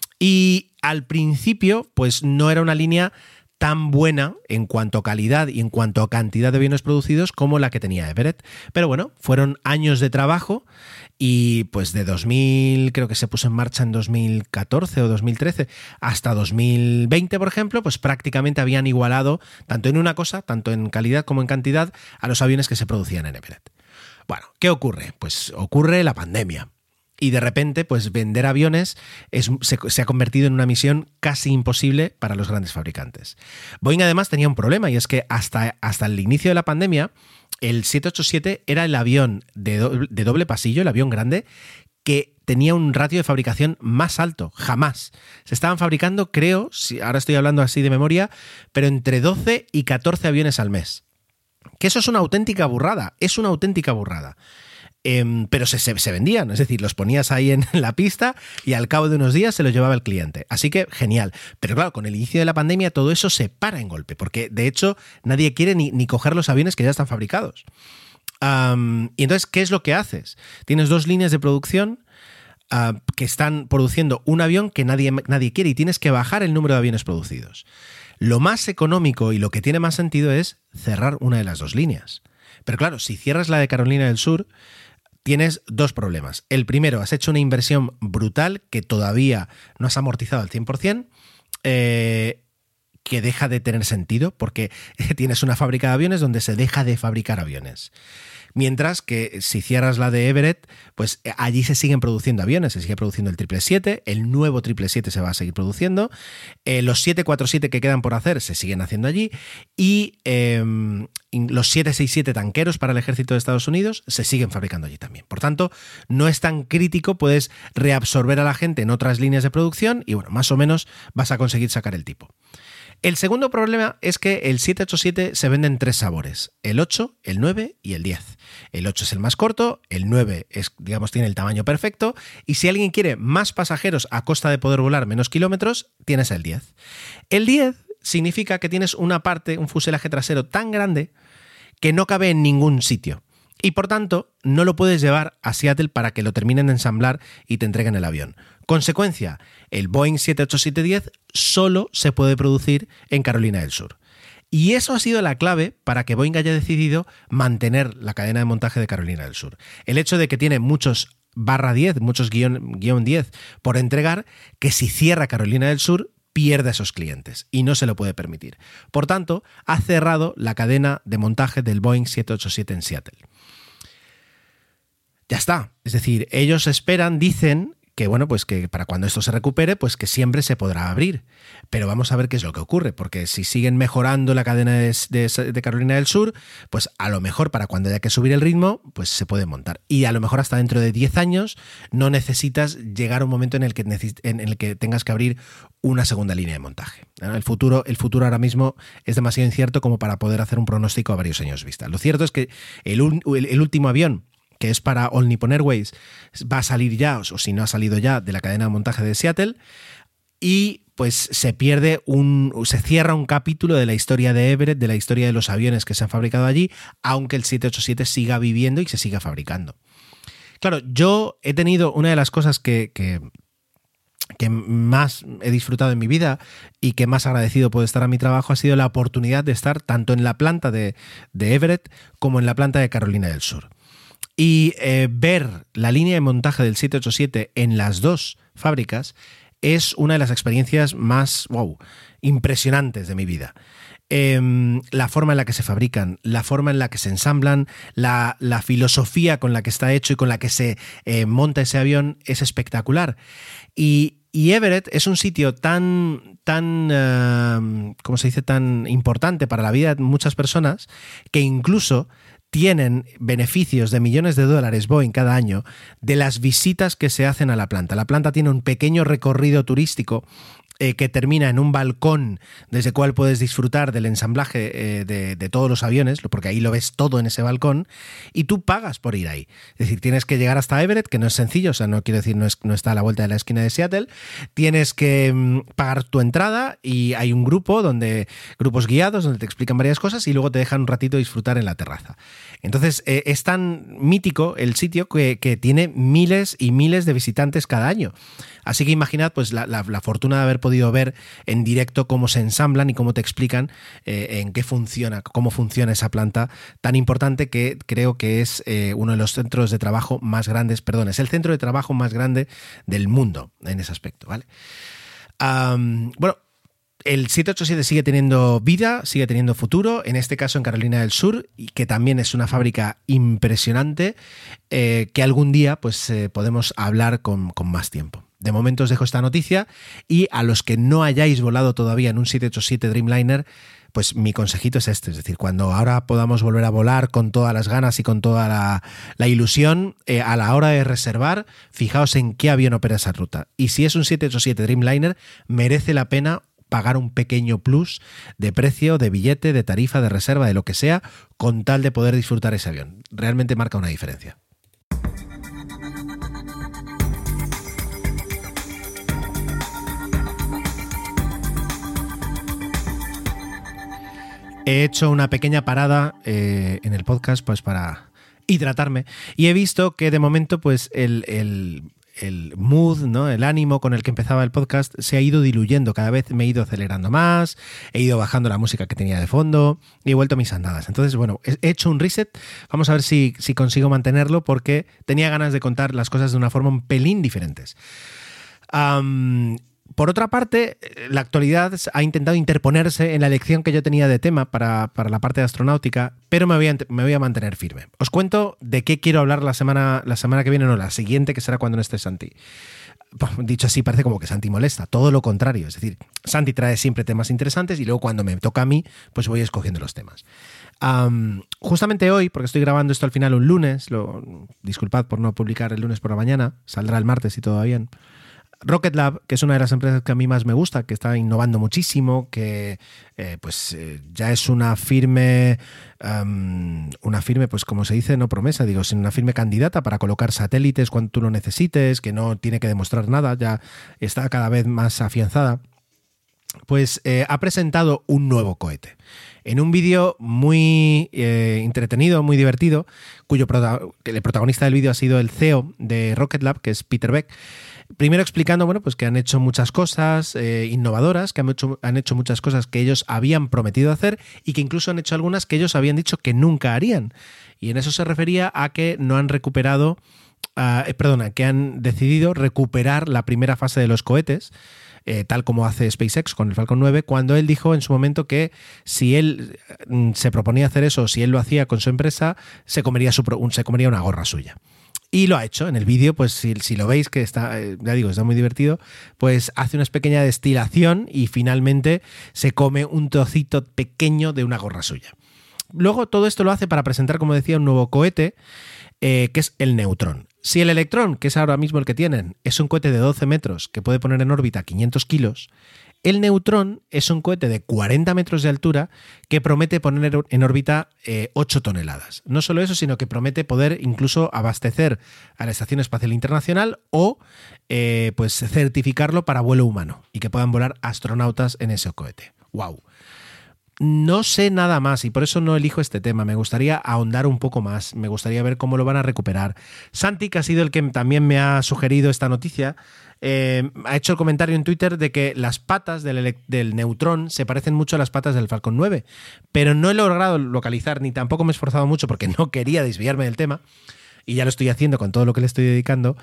Y al principio, pues no era una línea tan buena en cuanto a calidad y en cuanto a cantidad de aviones producidos como la que tenía Everett. Pero bueno, fueron años de trabajo y pues de 2000, creo que se puso en marcha en 2014 o 2013, hasta 2020, por ejemplo, pues prácticamente habían igualado, tanto en una cosa, tanto en calidad como en cantidad, a los aviones que se producían en Everett. Bueno, ¿qué ocurre? Pues ocurre la pandemia. Y de repente, pues vender aviones se ha convertido en una misión casi imposible para los grandes fabricantes. Boeing además tenía un problema y es que hasta el inicio de la pandemia, el 787 era el avión de doble pasillo, el avión grande, que tenía un ratio de fabricación más alto, jamás. Se estaban fabricando, creo, ahora estoy hablando así de memoria, pero entre 12 y 14 aviones al mes. Que eso es una auténtica burrada, pero se vendían, es decir, los ponías ahí en la pista y al cabo de unos días se los llevaba el cliente. Así que genial. Pero claro, con el inicio de la pandemia todo eso se para en golpe, porque de hecho nadie quiere ni coger los aviones que ya están fabricados. Y entonces, ¿qué es lo que haces? Tienes dos líneas de producción que están produciendo un avión que nadie quiere y tienes que bajar el número de aviones producidos. Lo más económico y lo que tiene más sentido es cerrar una de las dos líneas. Pero claro, si cierras la de Carolina del Sur, tienes dos problemas. El primero, has hecho una inversión brutal que todavía no has amortizado al 100%, que deja de tener sentido porque tienes una fábrica de aviones donde se deja de fabricar aviones. Mientras que si cierras la de Everett, pues allí se siguen produciendo aviones, se sigue produciendo el 777, el nuevo 777 se va a seguir produciendo, los 747 que quedan por hacer se siguen haciendo allí y los 767 tanqueros para el ejército de Estados Unidos se siguen fabricando allí también. Por tanto, no es tan crítico, puedes reabsorber a la gente en otras líneas de producción y bueno, más o menos vas a conseguir sacar el tipo. El segundo problema es que el 787 se vende en tres sabores, el 8, el 9 y el 10. El 8 es el más corto, el 9 tiene el tamaño perfecto y si alguien quiere más pasajeros a costa de poder volar menos kilómetros, tienes el 10. El 10 significa que tienes un fuselaje trasero tan grande que no cabe en ningún sitio. Y por tanto, no lo puedes llevar a Seattle para que lo terminen de ensamblar y te entreguen el avión. Consecuencia, el Boeing 787-10 solo se puede producir en Carolina del Sur. Y eso ha sido la clave para que Boeing haya decidido mantener la cadena de montaje de Carolina del Sur. El hecho de que tiene muchos /10, muchos guión 10 por entregar, que si cierra Carolina del Sur, pierde a esos clientes y no se lo puede permitir. Por tanto, ha cerrado la cadena de montaje del Boeing 787 en Seattle. Ya está. Es decir, ellos dicen que bueno, pues que para cuando esto se recupere, pues que siempre se podrá abrir. Pero vamos a ver qué es lo que ocurre, porque si siguen mejorando la cadena de Carolina del Sur, pues a lo mejor para cuando haya que subir el ritmo, pues se puede montar. Y a lo mejor hasta dentro de 10 años no necesitas llegar a un momento en el que tengas que abrir una segunda línea de montaje. El futuro ahora mismo es demasiado incierto como para poder hacer un pronóstico a varios años vista. Lo cierto es que el último avión, que es para All Nippon Airways, va a salir ya, o si no ha salido ya, de la cadena de montaje de Seattle, y pues se cierra un capítulo de la historia de Everett, de la historia de los aviones que se han fabricado allí, aunque el 787 siga viviendo y se siga fabricando. Claro, yo he tenido una de las cosas que más he disfrutado en mi vida y que más agradecido puedo estar a mi trabajo ha sido la oportunidad de estar tanto en la planta de Everett como en la planta de Carolina del Sur. Y ver la línea de montaje del 787 en las dos fábricas es una de las experiencias más impresionantes de mi vida. La forma en la que se fabrican, la forma en la que se ensamblan, la filosofía con la que está hecho y con la que se monta ese avión es espectacular. Y Everett es un sitio tan ¿cómo se dice?, tan importante para la vida de muchas personas que incluso tienen beneficios de millones de dólares Boeing cada año de las visitas que se hacen a la planta. La planta tiene un pequeño recorrido turístico que termina en un balcón desde el cual puedes disfrutar del ensamblaje de todos los aviones, porque ahí lo ves todo en ese balcón, y tú pagas por ir ahí. Es decir, tienes que llegar hasta Everett, que no es sencillo, o sea, no quiero decir, no está a la vuelta de la esquina de Seattle, tienes que pagar tu entrada y hay un grupos guiados donde te explican varias cosas y luego te dejan un ratito disfrutar en la terraza. Entonces, es tan mítico el sitio que tiene miles y miles de visitantes cada año. Así que imaginad pues la fortuna de haber podido ver en directo cómo se ensamblan y cómo te explican cómo funciona esa planta tan importante, que creo que es uno de los centros de trabajo más grandes, es el centro de trabajo más grande del mundo en ese aspecto, ¿vale? Bueno, el 787 sigue teniendo vida, sigue teniendo futuro, en este caso en Carolina del Sur, y que también es una fábrica impresionante, que algún día pues podemos hablar con más tiempo. De momento os dejo esta noticia, y a los que no hayáis volado todavía en un 787 Dreamliner, pues mi consejito es este, es decir, cuando ahora podamos volver a volar con todas las ganas y con toda la ilusión, a la hora de reservar, fijaos en qué avión opera esa ruta. Y si es un 787 Dreamliner, merece la pena pagar un pequeño plus de precio, de billete, de tarifa, de reserva, de lo que sea, con tal de poder disfrutar ese avión. Realmente marca una diferencia. He hecho una pequeña parada en el podcast pues para hidratarme, y he visto que de momento pues el mood, ¿no?, el ánimo con el que empezaba el podcast se ha ido diluyendo. Cada vez me he ido acelerando más, he ido bajando la música que tenía de fondo y he vuelto a mis andadas. Entonces, bueno, he hecho un reset. Vamos a ver si consigo mantenerlo, porque tenía ganas de contar las cosas de una forma un pelín diferentes. Por otra parte, la actualidad ha intentado interponerse en la elección que yo tenía de tema para la parte de astronáutica, pero me voy a mantener firme. Os cuento de qué quiero hablar la semana que viene, no, la siguiente, que será cuando no esté Santi. Dicho así, parece como que Santi molesta, todo lo contrario. Es decir, Santi trae siempre temas interesantes y luego cuando me toca a mí, pues voy escogiendo los temas. Justamente hoy, porque estoy grabando esto al final un lunes, disculpad por no publicar el lunes por la mañana, saldrá el martes y todo va bien. Rocket Lab, que es una de las empresas que a mí más me gusta, que está innovando muchísimo, que ya es una firme, pues como se dice, no promesa, sino una firme candidata para colocar satélites cuando tú lo necesites, que no tiene que demostrar nada, ya está cada vez más afianzada. Pues ha presentado un nuevo cohete. En un vídeo muy entretenido, muy divertido, el protagonista del vídeo ha sido el CEO de Rocket Lab, que es Peter Beck. Primero explicando, pues que han hecho muchas cosas innovadoras, que han hecho muchas cosas que ellos habían prometido hacer y que incluso han hecho algunas que ellos habían dicho que nunca harían. Y en eso se refería a que no han recuperado, que han decidido recuperar la primera fase de los cohetes, tal como hace SpaceX con el Falcon 9, cuando él dijo en su momento que si él se proponía hacer eso, si él lo hacía con su empresa, se comería una gorra suya. Y lo ha hecho en el vídeo, pues si lo veis, que está, ya digo, está muy divertido, pues hace una pequeña destilación y finalmente se come un trocito pequeño de una gorra suya. Luego todo esto lo hace para presentar, como decía, un nuevo cohete, que es el Neutrón. Si el Electrón, que es ahora mismo el que tienen, es un cohete de 12 metros que puede poner en órbita 500 kilos, el Neutrón es un cohete de 40 metros de altura que promete poner en órbita 8 toneladas. No solo eso, sino que promete poder incluso abastecer a la Estación Espacial Internacional o pues certificarlo para vuelo humano y que puedan volar astronautas en ese cohete. ¡Wow! No sé nada más y por eso no elijo este tema. Me gustaría ahondar un poco más. Me gustaría ver cómo lo van a recuperar. Santi, que ha sido el que también me ha sugerido esta noticia, ha hecho el comentario en Twitter de que las patas del Neutrón se parecen mucho a las patas del Falcon 9, pero no he logrado localizar ni tampoco me he esforzado mucho porque no quería desviarme del tema. Y ya lo estoy haciendo con todo lo que le estoy dedicando.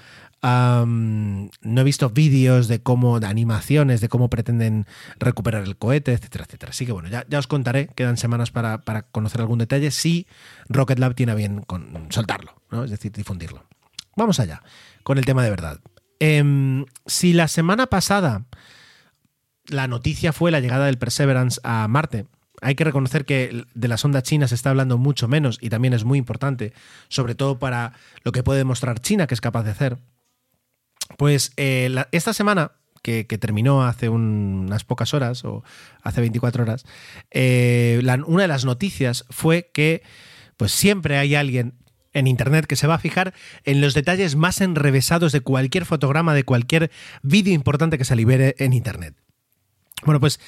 No he visto vídeos de animaciones de cómo pretenden recuperar el cohete, etcétera, etcétera. Así que bueno, ya os contaré, quedan semanas para conocer algún detalle, si Rocket Lab tiene a bien soltarlo, ¿no? Es decir, difundirlo. Vamos allá, con el tema de verdad. Si la semana pasada la noticia fue la llegada del Perseverance a Marte, hay que reconocer que de la sonda china se está hablando mucho menos y también es muy importante, sobre todo para lo que puede demostrar China que es capaz de hacer. Pues esta semana, que terminó hace unas pocas horas o hace 24 horas, una de las noticias fue que pues siempre hay alguien en Internet que se va a fijar en los detalles más enrevesados de cualquier fotograma, de cualquier vídeo importante que se libere en Internet. Bueno, pues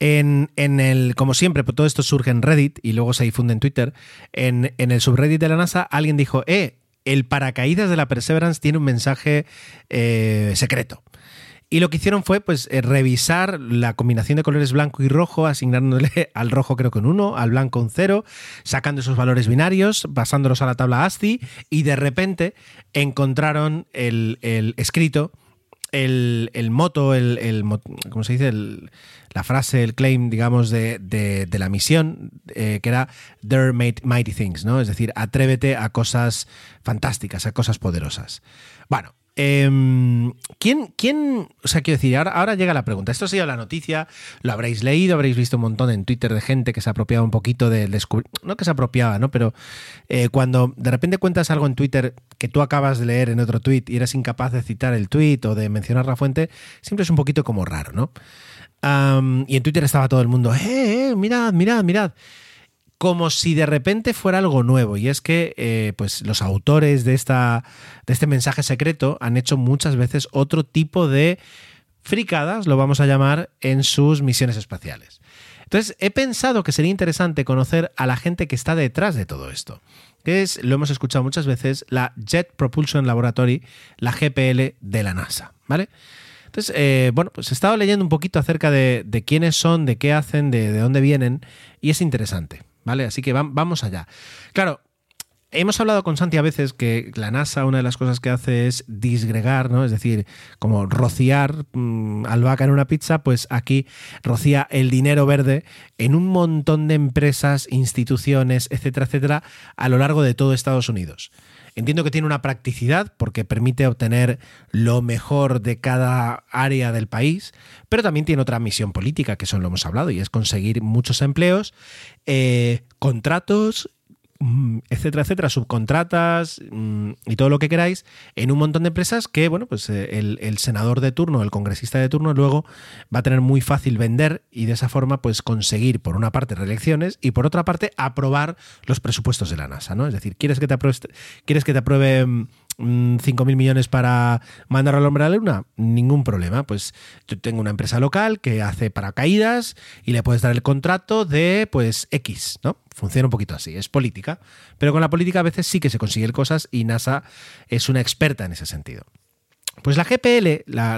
como siempre, pues todo esto surge en Reddit y luego se difunde en Twitter. En el subreddit de la NASA alguien dijo, el paracaídas de la Perseverance tiene un mensaje secreto. Y lo que hicieron fue pues revisar la combinación de colores blanco y rojo, asignándole al rojo creo que un 1, al blanco un 0, sacando esos valores binarios, pasándolos a la tabla ASCII y de repente encontraron el escrito, el moto, ¿cómo se dice? La frase, el claim, digamos, de la misión, que era "There mighty things", ¿no? Es decir, atrévete a cosas fantásticas, a cosas poderosas. Bueno, ¿quién? O sea, quiero decir, ahora llega la pregunta. Esto ha sido la noticia, lo habréis leído, habréis visto un montón en Twitter de gente que se apropiaba un poquito del descubrimiento. No que se apropiaba, ¿no? Pero cuando de repente cuentas algo en Twitter que tú acabas de leer en otro tweet y eres incapaz de citar el tweet o de mencionar la fuente, siempre es un poquito como raro, ¿no? Y en Twitter estaba todo el mundo, mirad. Como si de repente fuera algo nuevo. Y es que pues los autores de este mensaje secreto han hecho muchas veces otro tipo de fricadas, lo vamos a llamar, en sus misiones espaciales. Entonces he pensado que sería interesante conocer a la gente que está detrás de todo esto, que lo hemos escuchado muchas veces, la Jet Propulsion Laboratory, la GPL de la NASA, ¿vale? Entonces, bueno, pues he estado leyendo un poquito acerca de quiénes son, de qué hacen, de dónde vienen, y es interesante, ¿vale? Así que vamos allá. Claro, hemos hablado con Santi a veces que la NASA, una de las cosas que hace es disgregar, ¿no? Es decir, como rociar albahaca en una pizza, pues aquí rocía el dinero verde en un montón de empresas, instituciones, etcétera, etcétera, a lo largo de todo Estados Unidos. Entiendo que tiene una practicidad porque permite obtener lo mejor de cada área del país, pero también tiene otra misión política, que eso lo hemos hablado, y es conseguir muchos empleos, contratos, etcétera, etcétera, subcontratas y todo lo que queráis en un montón de empresas que, bueno, pues el senador de turno, el congresista de turno luego va a tener muy fácil vender y de esa forma pues conseguir por una parte reelecciones y por otra parte aprobar los presupuestos de la NASA, ¿no? Es decir, ¿quieres que te apruebe 5.000 millones para mandar al hombre a la luna? Ningún problema. Pues yo tengo una empresa local que hace paracaídas y le puedes dar el contrato de pues X, ¿no? Funciona un poquito así, es política, pero con la política a veces sí que se consiguen cosas y NASA es una experta en ese sentido. Pues la GPL,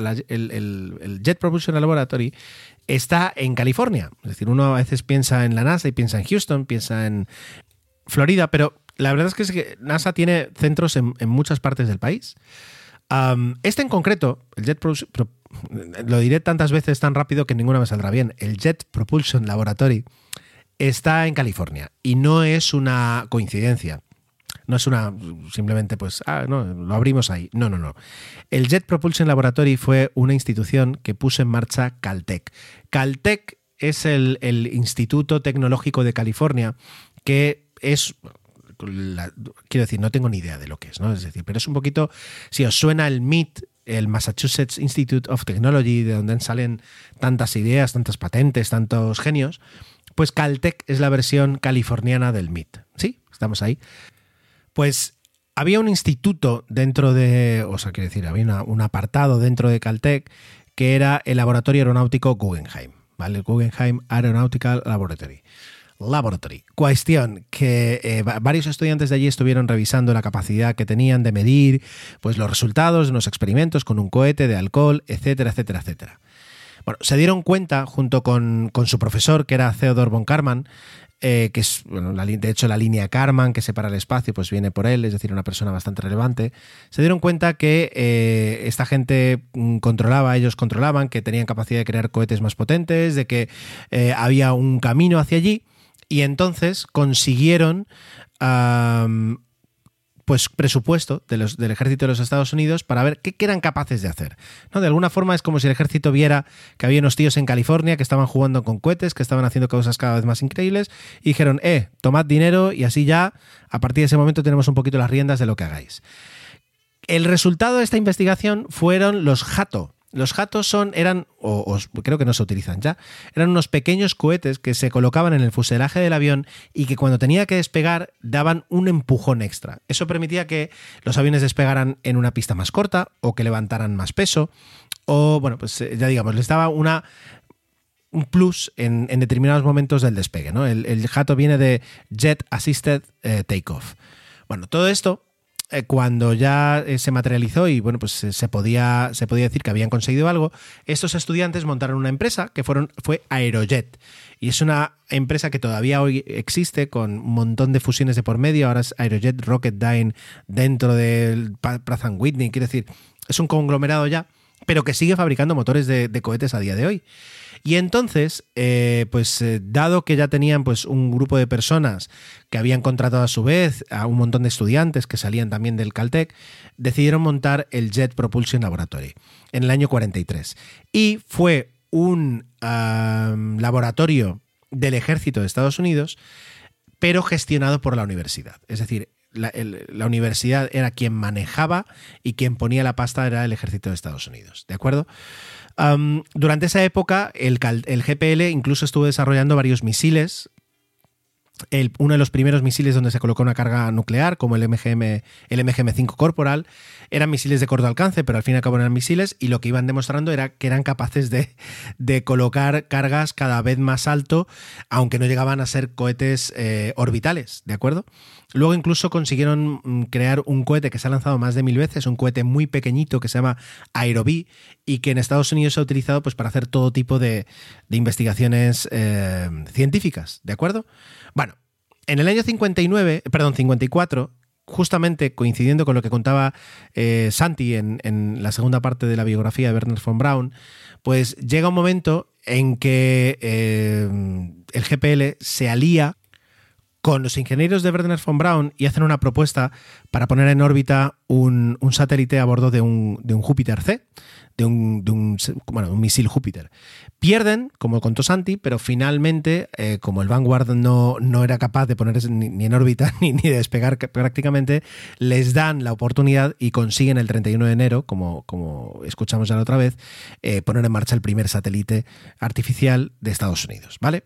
el Jet Propulsion Laboratory, está en California. Es decir, uno a veces piensa en la NASA y piensa en Houston, piensa en Florida, pero la verdad es que NASA tiene centros en muchas partes del país. Este en concreto, el Jet Propulsion, lo diré tantas veces tan rápido que ninguna me saldrá bien, el Jet Propulsion Laboratory está en California y no es una coincidencia. No es una simplemente pues, no, lo abrimos ahí. No, no, no. El Jet Propulsion Laboratory fue una institución que puso en marcha Caltech. Caltech es el Instituto Tecnológico de California, que es... quiero decir, no tengo ni idea de lo que es, ¿no? Es decir, pero es un poquito, si os suena el MIT, el Massachusetts Institute of Technology, de donde salen tantas ideas, tantas patentes, tantos genios, pues Caltech es la versión californiana del MIT. ¿Sí? Estamos ahí. Pues había un instituto dentro de, o sea, quiero decir, había un apartado dentro de Caltech que era el Laboratorio Aeronáutico Guggenheim, ¿vale? El Guggenheim Aeronautical Laboratory. Cuestión que varios estudiantes de allí estuvieron revisando la capacidad que tenían de medir pues, los resultados de unos experimentos con un cohete de alcohol, etcétera, etcétera, etcétera. Bueno, se dieron cuenta, junto con su profesor, que era Theodor von Karman, que es, bueno, de hecho, la línea Karman que separa el espacio, pues viene por él, es decir, una persona bastante relevante. Se dieron cuenta que esta gente ellos controlaban, que tenían capacidad de crear cohetes más potentes, de que había un camino hacia allí. Y entonces consiguieron pues presupuesto del ejército de los Estados Unidos para ver qué eran capaces de hacer, ¿no? De alguna forma es como si el ejército viera que había unos tíos en California que estaban jugando con cohetes, que estaban haciendo cosas cada vez más increíbles y dijeron, tomad dinero y así ya, a partir de ese momento tenemos un poquito las riendas de lo que hagáis. El resultado de esta investigación fueron los JATO. Los JATO eran creo que no se utilizan ya, eran unos pequeños cohetes que se colocaban en el fuselaje del avión y que cuando tenía que despegar daban un empujón extra. Eso permitía que los aviones despegaran en una pista más corta o que levantaran más peso o, bueno, pues ya digamos, les daba un plus en determinados momentos del despegue, ¿no? El JATO viene de Jet Assisted Takeoff. Bueno, todo esto cuando ya se materializó y bueno, pues se podía decir que habían conseguido algo, estos estudiantes montaron una empresa que fue Aerojet. Y es una empresa que todavía hoy existe con un montón de fusiones de por medio. Ahora es Aerojet Rocketdyne dentro del Pratt & Whitney. Quiero decir, es un conglomerado ya, pero que sigue fabricando motores de cohetes a día de hoy. Y entonces, dado que ya tenían pues, un grupo de personas que habían contratado a su vez a un montón de estudiantes que salían también del Caltech, decidieron montar el Jet Propulsion Laboratory en el año 43. Y fue un laboratorio del ejército de Estados Unidos, pero gestionado por la universidad. Es decir, la universidad era quien manejaba y quien ponía la pasta era el ejército de Estados Unidos. ¿De acuerdo? Durante esa época, el GPL incluso estuvo desarrollando varios misiles. Uno de los primeros misiles donde se colocó una carga nuclear, como el MGM-5 Corporal, eran misiles de corto alcance, pero al fin y al cabo eran misiles, y lo que iban demostrando era que eran capaces de colocar cargas cada vez más alto, aunque no llegaban a ser cohetes orbitales, ¿de acuerdo? Luego incluso consiguieron crear un cohete que se ha lanzado más de 1000 veces, un cohete muy pequeñito que se llama Aerobee y que en Estados Unidos se ha utilizado pues, para hacer todo tipo de investigaciones científicas, ¿de acuerdo? Bueno, en el año 54, justamente coincidiendo con lo que contaba Santi en la segunda parte de la biografía de Wernher von Braun, pues llega un momento en que el GPL se alía con los ingenieros de Wernher von Braun y hacen una propuesta para poner en órbita un satélite a bordo de un Júpiter C, de un misil Júpiter. Pierden, como contó Santi, pero finalmente, como el Vanguard no era capaz de ponerse ni en órbita ni de despegar prácticamente, les dan la oportunidad y consiguen el 31 de enero, como escuchamos ya la otra vez, poner en marcha el primer satélite artificial de Estados Unidos, ¿vale?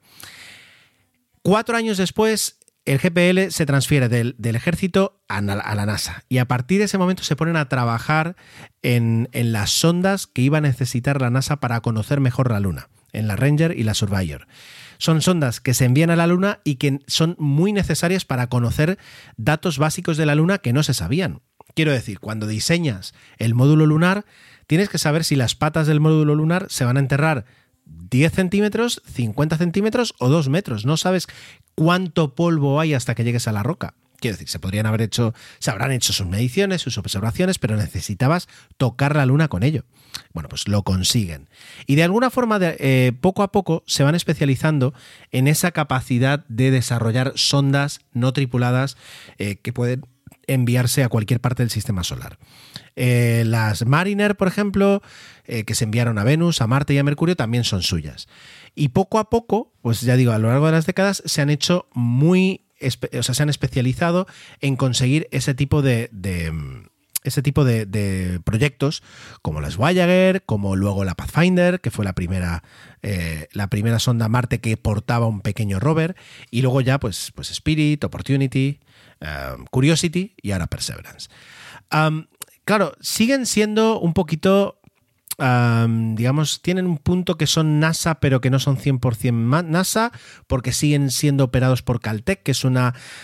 4 años después, el GPL se transfiere del ejército a la NASA y a partir de ese momento se ponen a trabajar en las sondas que iba a necesitar la NASA para conocer mejor la Luna, en la Ranger y la Surveyor. Son sondas que se envían a la Luna y que son muy necesarias para conocer datos básicos de la Luna que no se sabían. Quiero decir, cuando diseñas el módulo lunar, tienes que saber si las patas del módulo lunar se van a enterrar 10 centímetros, 50 centímetros o 2 metros. No sabes cuánto polvo hay hasta que llegues a la roca. Quiero decir, se habrán hecho sus mediciones, sus observaciones, pero necesitabas tocar la Luna con ello. Bueno, pues lo consiguen. Y de alguna forma, poco a poco, se van especializando en esa capacidad de desarrollar sondas no tripuladas que pueden enviarse a cualquier parte del sistema solar. Las Mariner, por ejemplo, que se enviaron a Venus, a Marte y a Mercurio, también son suyas. Y poco a poco, pues ya digo, a lo largo de las décadas se han hecho se han especializado en conseguir ese tipo de proyectos, como las Voyager, como luego la Pathfinder, que fue la primera sonda a Marte que portaba un pequeño rover, y luego ya pues Spirit, Opportunity, Curiosity y ahora Perseverance. Claro, siguen siendo un poquito, digamos, tienen un punto que son NASA, pero que no son 100% NASA, porque siguen siendo operados por Caltech, que es un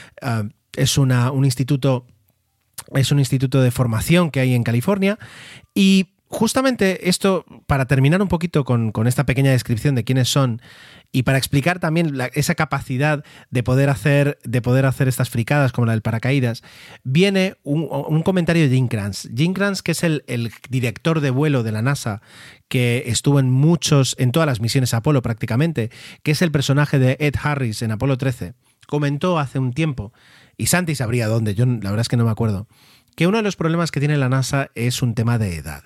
instituto. Es un instituto de formación que hay en California. Y justamente esto, para terminar un poquito con esta pequeña descripción de quiénes son y para explicar también esa capacidad de poder hacer estas fricadas como la del paracaídas, viene un comentario de Gene Kranz. Gene Kranz, que es el director de vuelo de la NASA, que estuvo en todas las misiones Apolo prácticamente, que es el personaje de Ed Harris en Apolo 13, comentó hace un tiempo, y Santi sabría dónde, yo la verdad es que no me acuerdo, que uno de los problemas que tiene la NASA es un tema de edad.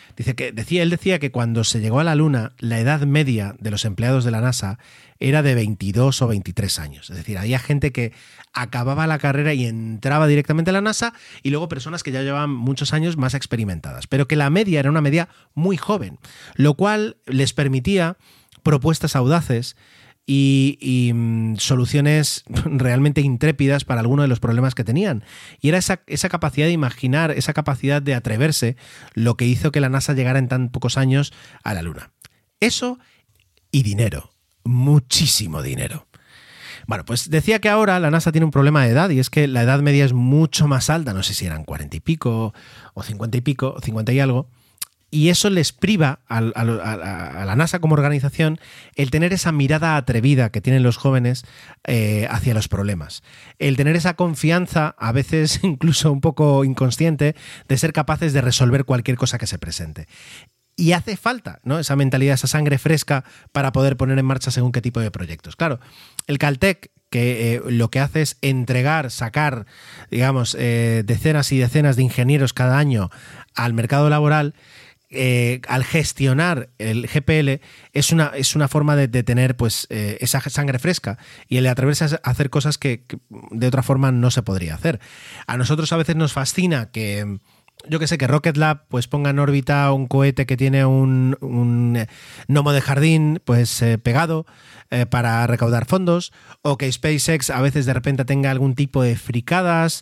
Él decía que cuando se llegó a la Luna, la edad media de los empleados de la NASA era de 22 o 23 años. Es decir, había gente que acababa la carrera y entraba directamente a la NASA, y luego personas que ya llevaban muchos años más experimentadas. Pero que la media era una media muy joven, lo cual les permitía propuestas audaces y soluciones realmente intrépidas para algunos de los problemas que tenían. Y era esa capacidad de imaginar, esa capacidad de atreverse, lo que hizo que la NASA llegara en tan pocos años a la Luna. Eso y dinero, muchísimo dinero. Bueno, pues decía que ahora la NASA tiene un problema de edad, y es que la edad media es mucho más alta, no sé si eran 40 y pico o 50 y pico, o 50 y algo. Y eso les priva a la NASA como organización el tener esa mirada atrevida que tienen los jóvenes hacia los problemas. El tener esa confianza, a veces incluso un poco inconsciente, de ser capaces de resolver cualquier cosa que se presente. Y hace falta, ¿no?, esa mentalidad, esa sangre fresca para poder poner en marcha según qué tipo de proyectos. Claro, el Caltech, que lo que hace es sacar, digamos, decenas y decenas de ingenieros cada año al mercado laboral, al gestionar el GPL es una forma de tener pues esa sangre fresca y el atreverse a hacer cosas que de otra forma no se podría hacer. A nosotros a veces nos fascina que Rocket Lab pues ponga en órbita un cohete que tiene un gnomo de jardín pues pegado para recaudar fondos, o que SpaceX a veces de repente tenga algún tipo de fricadas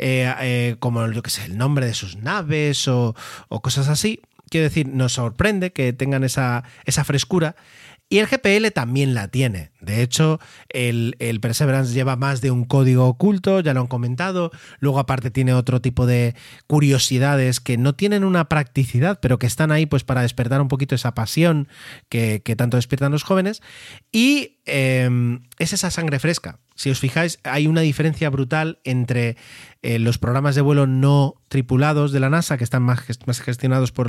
como el nombre de sus naves o cosas así. Quiero decir, nos sorprende que tengan esa frescura, y el GPL también la tiene. De hecho, el Perseverance lleva más de un código oculto, ya lo han comentado. Luego, aparte, tiene otro tipo de curiosidades que no tienen una practicidad, pero que están ahí pues para despertar un poquito esa pasión que tanto despiertan los jóvenes. Y es esa sangre fresca. Si os fijáis, hay una diferencia brutal entre los programas de vuelo no tripulados de la NASA, que están más gestionados por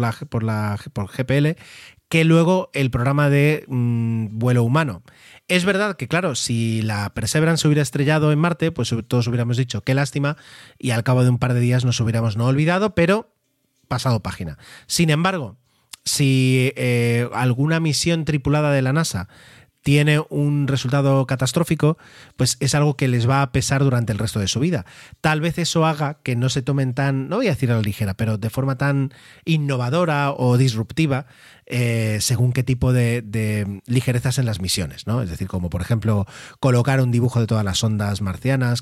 GPL, que luego el programa de vuelo humano. Es verdad que, claro, si la Perseverance hubiera estrellado en Marte, pues todos hubiéramos dicho qué lástima, y al cabo de un par de días nos hubiéramos no olvidado, pero pasado página. Sin embargo, si alguna misión tripulada de la NASA tiene un resultado catastrófico, pues es algo que les va a pesar durante el resto de su vida. Tal vez eso haga que no se tomen no voy a decir a la ligera, pero de forma tan innovadora o disruptiva, según qué tipo de ligerezas en las misiones, ¿no? Es decir, como por ejemplo colocar un dibujo de todas las sondas marcianas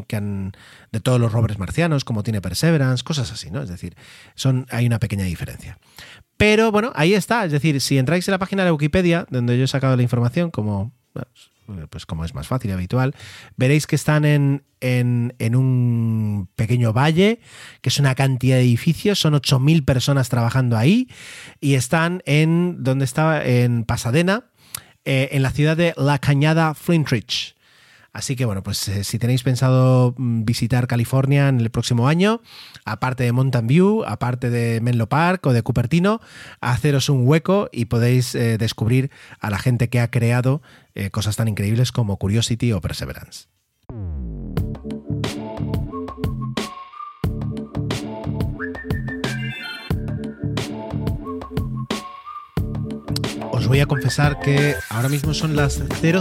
de todos los rovers marcianos, como tiene Perseverance, cosas así, ¿no? Es decir, hay una pequeña diferencia. Pero bueno, ahí está. Es decir, si entráis en la página de Wikipedia, donde yo he sacado la información, como es más fácil y habitual, veréis que están en un pequeño valle, que es una cantidad de edificios, son 8.000 personas trabajando ahí, y están ¿dónde estaba? En Pasadena, en la ciudad de La Cañada Flintridge. Así que bueno, pues si tenéis pensado visitar California en el próximo año, aparte de Mountain View, aparte de Menlo Park o de Cupertino, haceros un hueco y podéis descubrir a la gente que ha creado cosas tan increíbles como Curiosity o Perseverance. voy a confesar que ahora mismo son las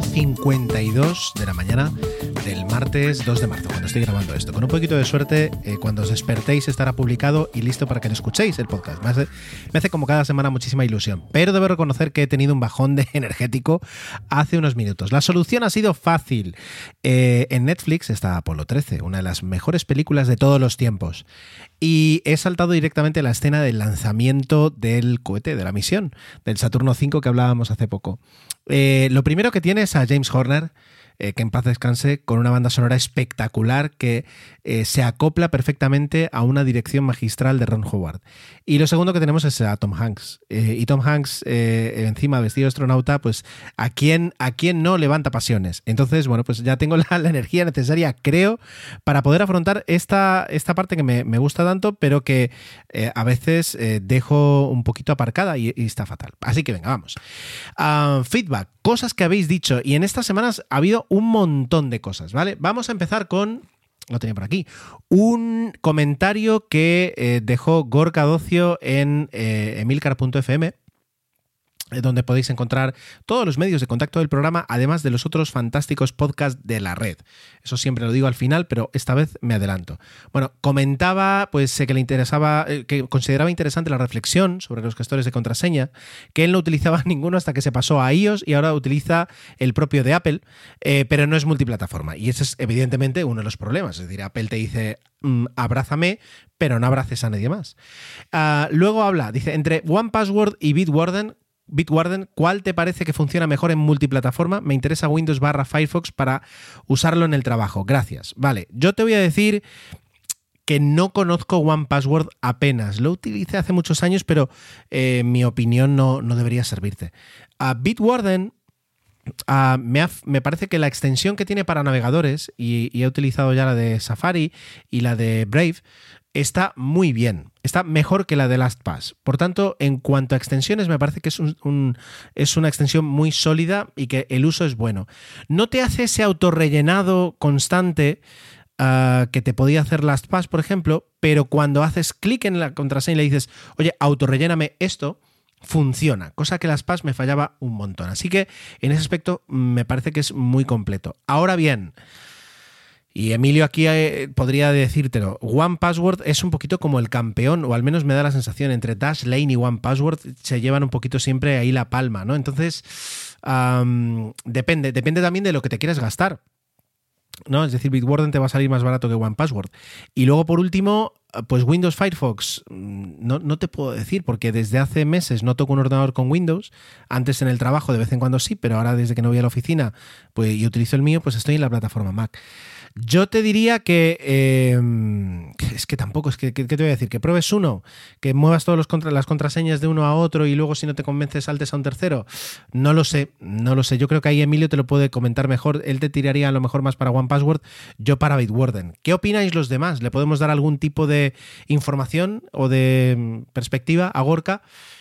0:52 de la mañana del martes 2 de marzo, cuando estoy grabando esto. Con un poquito de suerte, cuando os despertéis estará publicado y listo para que lo escuchéis el podcast. Me hace como cada semana muchísima ilusión, pero debo reconocer que he tenido un bajón de energético hace unos minutos. La solución ha sido fácil. En Netflix está Apolo 13, una de las mejores películas de todos los tiempos. Y he saltado directamente a la escena del lanzamiento del cohete, de la misión, del Saturno 5 que hablábamos hace poco. Lo primero que tiene es a James Horner, que en paz descanse, con una banda sonora espectacular que se acopla perfectamente a una dirección magistral de Ron Howard. Y lo segundo que tenemos es a Tom Hanks. Y Tom Hanks, encima vestido de astronauta, pues ¿a quién no levanta pasiones? Entonces, bueno, pues ya tengo la energía necesaria, creo, para poder afrontar esta parte que me gusta tanto, pero que a veces dejo un poquito aparcada y está fatal. Así que venga, vamos. Feedback, cosas que habéis dicho. Y en estas semanas ha habido un montón de cosas, ¿vale? Vamos a empezar con... Lo tenía por aquí. Un comentario que dejó Gorka Docio en emilcar.fm, donde podéis encontrar todos los medios de contacto del programa, además de los otros fantásticos podcasts de la red. Eso siempre lo digo al final, pero esta vez me adelanto. Bueno, comentaba pues que le interesaba, que consideraba interesante la reflexión sobre los gestores de contraseña, que él no utilizaba ninguno hasta que se pasó a iOS y ahora utiliza el propio de Apple, pero no es multiplataforma. Y ese es evidentemente uno de los problemas. Es decir, Apple te dice abrázame, pero no abraces a nadie más. Luego habla, dice, entre OnePassword y Bitwarden, ¿cuál te parece que funciona mejor en multiplataforma? Me interesa Windows/Firefox para usarlo en el trabajo. Gracias. Vale, yo te voy a decir que no conozco OnePassword apenas. Lo utilicé hace muchos años, pero mi opinión no debería servirte. Bitwarden, me parece que la extensión que tiene para navegadores, y he utilizado ya la de Safari y la de Brave, está muy bien, está mejor que la de LastPass. Por tanto, en cuanto a extensiones, me parece que es una extensión muy sólida y que el uso es bueno. No te hace ese autorrellenado constante que te podía hacer LastPass, por ejemplo, pero cuando haces clic en la contraseña y le dices, oye, autorrelléname esto, funciona, cosa que LastPass me fallaba un montón. Así que en ese aspecto me parece que es muy completo. Ahora bien, y Emilio aquí podría decírtelo, OnePassword es un poquito como el campeón, o al menos me da la sensación, entre Dashlane y OnePassword se llevan un poquito siempre ahí la palma, ¿no? Entonces, depende también de lo que te quieras gastar, ¿no? Es decir, Bitwarden te va a salir más barato que OnePassword. Y luego, por último, pues Windows Firefox, no te puedo decir, porque desde hace meses no toco un ordenador con Windows. Antes en el trabajo de vez en cuando sí, pero ahora desde que no voy a la oficina pues, y utilizo el mío, pues estoy en la plataforma Mac. Yo te diría que es que tampoco, ¿qué te voy a decir? Que pruebes uno, que muevas todas las contraseñas de uno a otro y luego si no te convences saltes a un tercero. No lo sé. Yo creo que ahí Emilio te lo puede comentar mejor. Él te tiraría a lo mejor más para OnePassword, yo para Bitwarden. ¿Qué opináis los demás? ¿Le podemos dar algún tipo de información o de perspectiva a Gorka?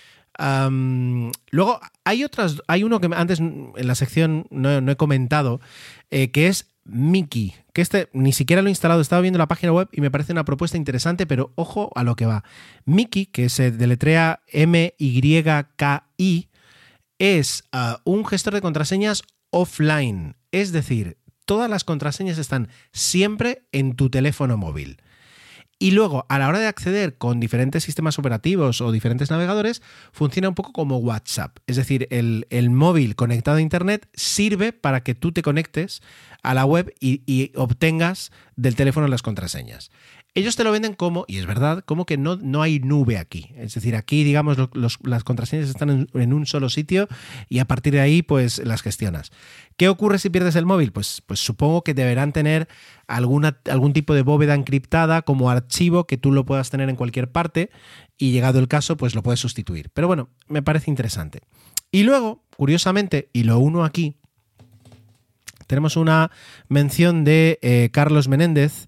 Luego hay uno que antes en la sección no he comentado, que es Mickey, que ni siquiera lo he instalado, estaba viendo la página web y me parece una propuesta interesante, pero ojo a lo que va. Mickey, que se deletrea MYKI, es un gestor de contraseñas offline, es decir, todas las contraseñas están siempre en tu teléfono móvil. Y luego, a la hora de acceder con diferentes sistemas operativos o diferentes navegadores, funciona un poco como WhatsApp. Es decir, el móvil conectado a Internet sirve para que tú te conectes a la web y obtengas del teléfono las contraseñas. Ellos te lo venden como, y es verdad, como que no hay nube aquí. Es decir, aquí, digamos, las contraseñas están en un solo sitio y a partir de ahí, pues, las gestionas. ¿Qué ocurre si pierdes el móvil? Pues supongo que deberán tener algún tipo de bóveda encriptada como archivo que tú lo puedas tener en cualquier parte y llegado el caso, pues lo puedes sustituir. Pero bueno, me parece interesante. Y luego, curiosamente, y lo uno aquí, tenemos una mención de Carlos Menéndez,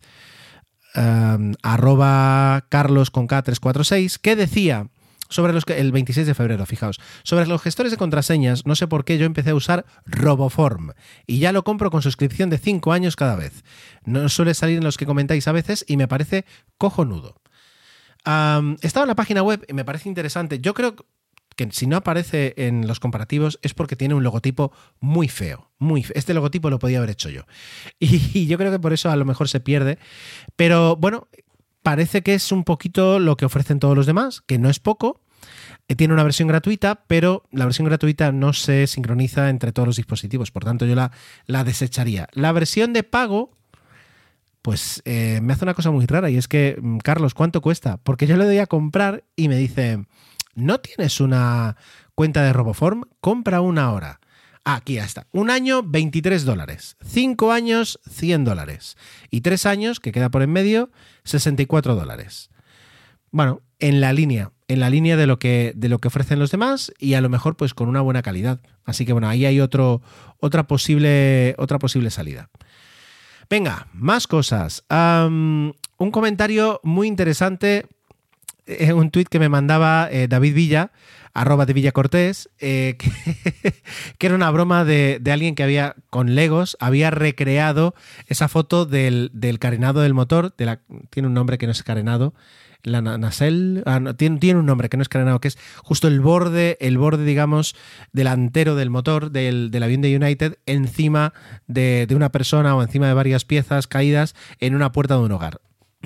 @Carlos con K346, que decía sobre el 26 de febrero, fijaos, sobre los gestores de contraseñas, no sé por qué yo empecé a usar Roboform y ya lo compro con suscripción de 5 años cada vez. No suele salir en los que comentáis a veces y me parece cojonudo. Estaba en la página web y me parece interesante. Yo creo que si no aparece en los comparativos es porque tiene un logotipo muy feo, muy feo. Este logotipo lo podía haber hecho yo. Y yo creo que por eso a lo mejor se pierde. Pero bueno, parece que es un poquito lo que ofrecen todos los demás, que no es poco. Tiene una versión gratuita, pero la versión gratuita no se sincroniza entre todos los dispositivos, por tanto yo la desecharía. La versión de pago, pues me hace una cosa muy rara, y es que, Carlos, ¿cuánto cuesta? Porque yo le doy a comprar y me dice, ¿no tienes una cuenta de RoboForm? Compra una ahora. Aquí ya está. 1 año, $23. 5 años, $100. Y 3 años, que queda por en medio, $64. Bueno, en la línea de lo que ofrecen los demás, y a lo mejor pues con una buena calidad. Así que bueno, ahí hay otra posible salida. Venga, más cosas. Un comentario muy interesante, un tuit que me mandaba David Villa, @ de Villacortés, que era una broma de alguien que había, con Legos, había recreado esa foto del carenado del motor, tiene un nombre que no es carenado, la nacelle, tiene un nombre que no es carenado, que es justo el borde, digamos, delantero del motor del avión de United encima de una persona o encima de varias piezas caídas en una puerta de un hogar.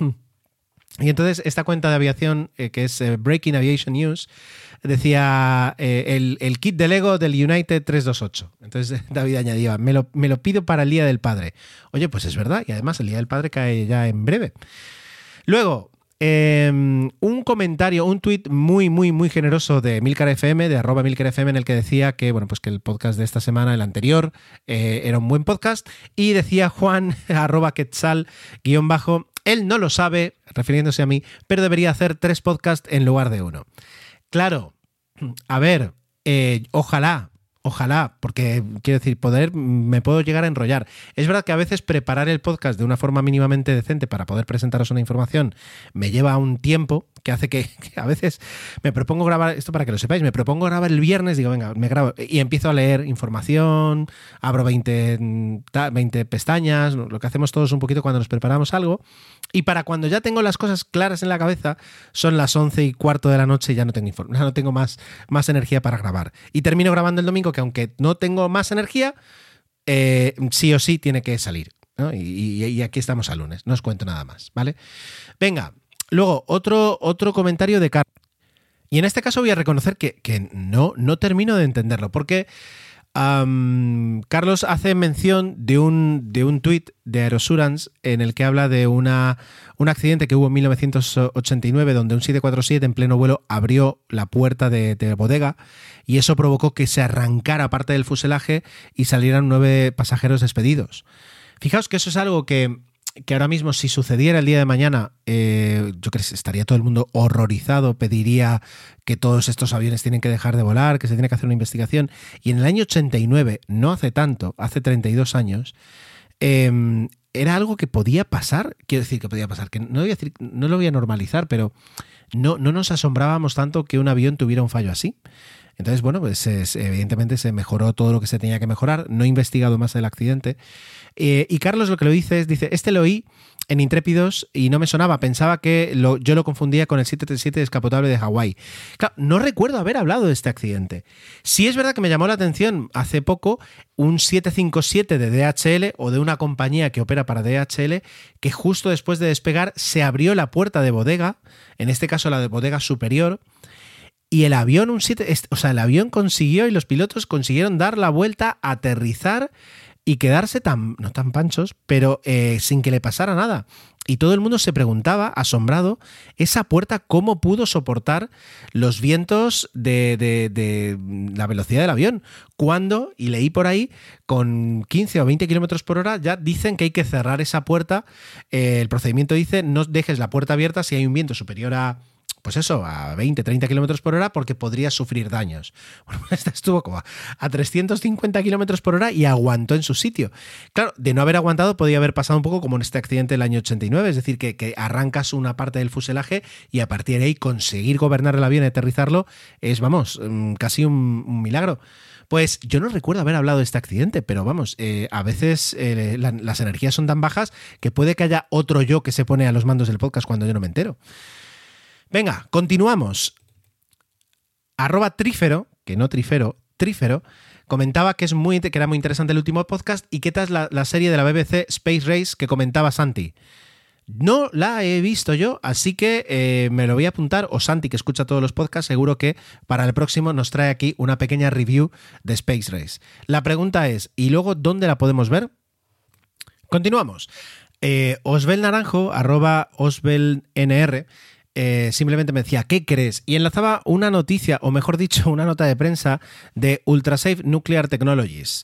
Y entonces esta cuenta de aviación, que es Breaking Aviation News, decía el kit de Lego del United 328. Entonces David añadía, me lo pido para el Día del Padre. Oye, pues es verdad, y además el Día del Padre cae ya en breve. Luego, un comentario, un tuit muy, muy, muy generoso de Milcar FM, de @MilcarFM, en el que decía que, bueno, pues que el podcast de esta semana, el anterior, era un buen podcast, y decía Juan, @Quetzal_, él no lo sabe, refiriéndose a mí, pero debería hacer 3 podcasts en lugar de 1. Claro, a ver, ojalá, porque quiero decir, me puedo llegar a enrollar. Es verdad que a veces preparar el podcast de una forma mínimamente decente para poder presentaros una información me lleva un tiempo que hace que a veces me propongo grabar, esto para que lo sepáis, me propongo grabar el viernes, digo, venga, me grabo y empiezo a leer información, abro 20 pestañas, lo que hacemos todos un poquito cuando nos preparamos algo, y para cuando ya tengo las cosas claras en la cabeza, son las 11:15 de la noche y ya no tengo más energía para grabar. Y termino grabando el domingo, que aunque no tengo más energía, sí o sí tiene que salir, ¿no? Y aquí estamos a lunes, no os cuento nada más, ¿vale? Venga, luego otro comentario de Carlos. Y en este caso voy a reconocer que no termino de entenderlo, porque Carlos hace mención de un tuit de Aerosurance en el que habla de un accidente que hubo en 1989, donde un 747 en pleno vuelo abrió la puerta de bodega, y eso provocó que se arrancara parte del fuselaje y salieran 9 pasajeros despedidos. Fijaos que eso es algo que ahora mismo, si sucediera el día de mañana, yo creo que estaría todo el mundo horrorizado, pediría que todos estos aviones tienen que dejar de volar, que se tiene que hacer una investigación. Y en el año 89, no hace tanto, hace 32 años, era algo que podía pasar. Quiero decir que podía pasar, que no lo voy a normalizar, pero no nos asombrábamos tanto que un avión tuviera un fallo así. Entonces, bueno, pues evidentemente se mejoró todo lo que se tenía que mejorar. No he investigado más el accidente. Y Carlos lo que lo dice es, este lo oí en Intrépidos y no me sonaba. Pensaba que yo lo confundía con el 737 descapotable de Hawái. Claro, no recuerdo haber hablado de este accidente. Sí es verdad que me llamó la atención hace poco un 757 de DHL, o de una compañía que opera para DHL, que justo después de despegar se abrió la puerta de bodega, en este caso la de bodega superior, y el avión, el avión consiguió, y los pilotos consiguieron dar la vuelta, aterrizar y quedarse no tan panchos, pero sin que le pasara nada. Y todo el mundo se preguntaba, asombrado, esa puerta cómo pudo soportar los vientos de la velocidad del avión. Cuando, y leí por ahí, con 15 o 20 kilómetros por hora ya dicen que hay que cerrar esa puerta. El procedimiento dice, no dejes la puerta abierta si hay un viento superior a 20, 30 kilómetros por hora, porque podría sufrir daños. Bueno, esta estuvo como a 350 kilómetros por hora y aguantó en su sitio. Claro, de no haber aguantado podía haber pasado un poco como en este accidente del año 89, es decir, que arrancas una parte del fuselaje y a partir de ahí conseguir gobernar el avión y aterrizarlo es, casi un milagro. Pues yo no recuerdo haber hablado de este accidente, pero a veces las energías son tan bajas que puede que haya otro yo que se pone a los mandos del podcast cuando yo no me entero. Venga, continuamos. @trífero, que no trifero, trífero, comentaba que era muy interesante el último podcast y qué tal la serie de la BBC Space Race que comentaba Santi. No la he visto yo, así que me lo voy a apuntar. O Santi, que escucha todos los podcasts, seguro que para el próximo nos trae aquí una pequeña review de Space Race. La pregunta es, ¿y luego dónde la podemos ver? Continuamos. Osbel Naranjo, @osbelnr, simplemente me decía, ¿qué crees? Y enlazaba una noticia, o mejor dicho, una nota de prensa de Ultrasafe Nuclear Technologies.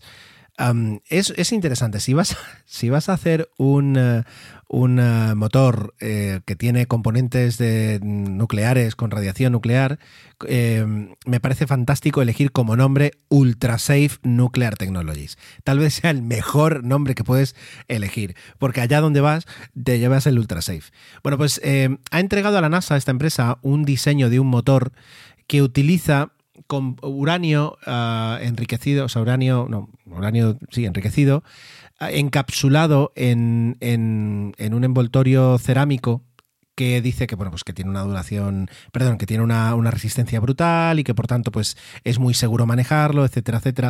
Es interesante. Si vas a hacer un motor que tiene componentes nucleares con radiación nuclear, me parece fantástico elegir como nombre Ultrasafe Nuclear Technologies. Tal vez sea el mejor nombre que puedes elegir, porque allá donde vas te llevas el Ultrasafe. Bueno, pues ha entregado a la NASA, esta empresa, un diseño de un motor que utiliza con uranio enriquecido, o sea, uranio enriquecido, encapsulado en un envoltorio cerámico que dice que, bueno, pues que tiene una que tiene una resistencia brutal y que por tanto pues es muy seguro manejarlo, etcétera, etcétera.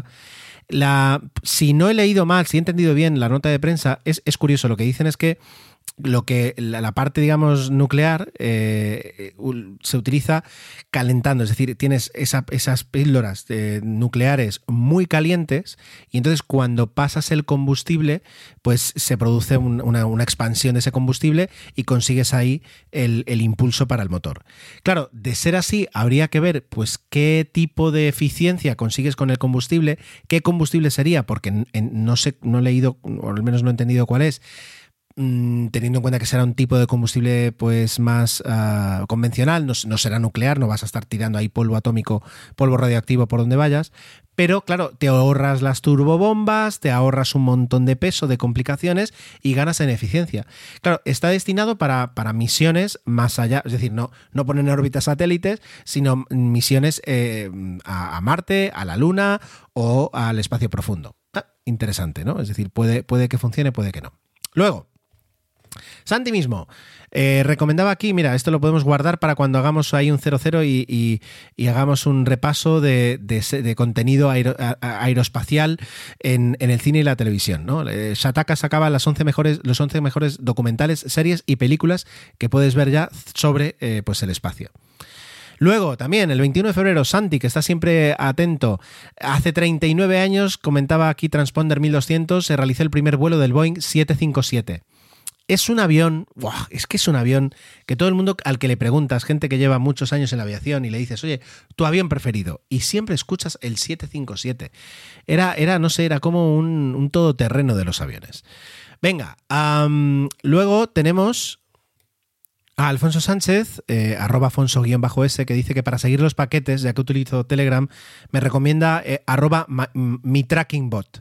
Si no he leído mal, si he entendido bien la nota de prensa, es curioso. Lo que dicen es que la parte, digamos, nuclear se utiliza calentando, es decir, tienes esas píldoras nucleares muy calientes y entonces cuando pasas el combustible, pues se produce una expansión de ese combustible y consigues ahí el impulso para el motor. Claro, de ser así, habría que ver pues qué tipo de eficiencia consigues con el combustible, qué combustible sería, porque no sé, no he leído, o al menos no he entendido cuál es, teniendo en cuenta que será un tipo de combustible pues más convencional, no será nuclear, no vas a estar tirando ahí polvo atómico, polvo radioactivo por donde vayas, pero claro, te ahorras las turbobombas, te ahorras un montón de peso, de complicaciones y ganas en eficiencia. Claro, está destinado para misiones más allá, es decir, no poner en órbita satélites, sino misiones a Marte, a la Luna o al espacio profundo. Interesante, ¿no? Es decir, puede que funcione, puede que no. Luego, Santi mismo recomendaba aquí, mira, esto lo podemos guardar para cuando hagamos ahí un 00 y hagamos un repaso de contenido aeroespacial en el cine y la televisión, ¿no? Shataka sacaba los 11 mejores documentales, series y películas que puedes ver ya sobre pues el espacio. Luego, también, el 21 de febrero, Santi, que está siempre atento, hace 39 años, comentaba aquí Transponder 1200, se realizó el primer vuelo del Boeing 757. Es un avión, es que es un avión que todo el mundo al que le preguntas, gente que lleva muchos años en la aviación y le dices, oye, tu avión preferido, y siempre escuchas el 757. No sé, era como un todoterreno de los aviones. Venga, luego tenemos a Alfonso Sánchez, @Afonso_S, que dice que para seguir los paquetes, ya que utilizo Telegram, me recomienda mi tracking bot.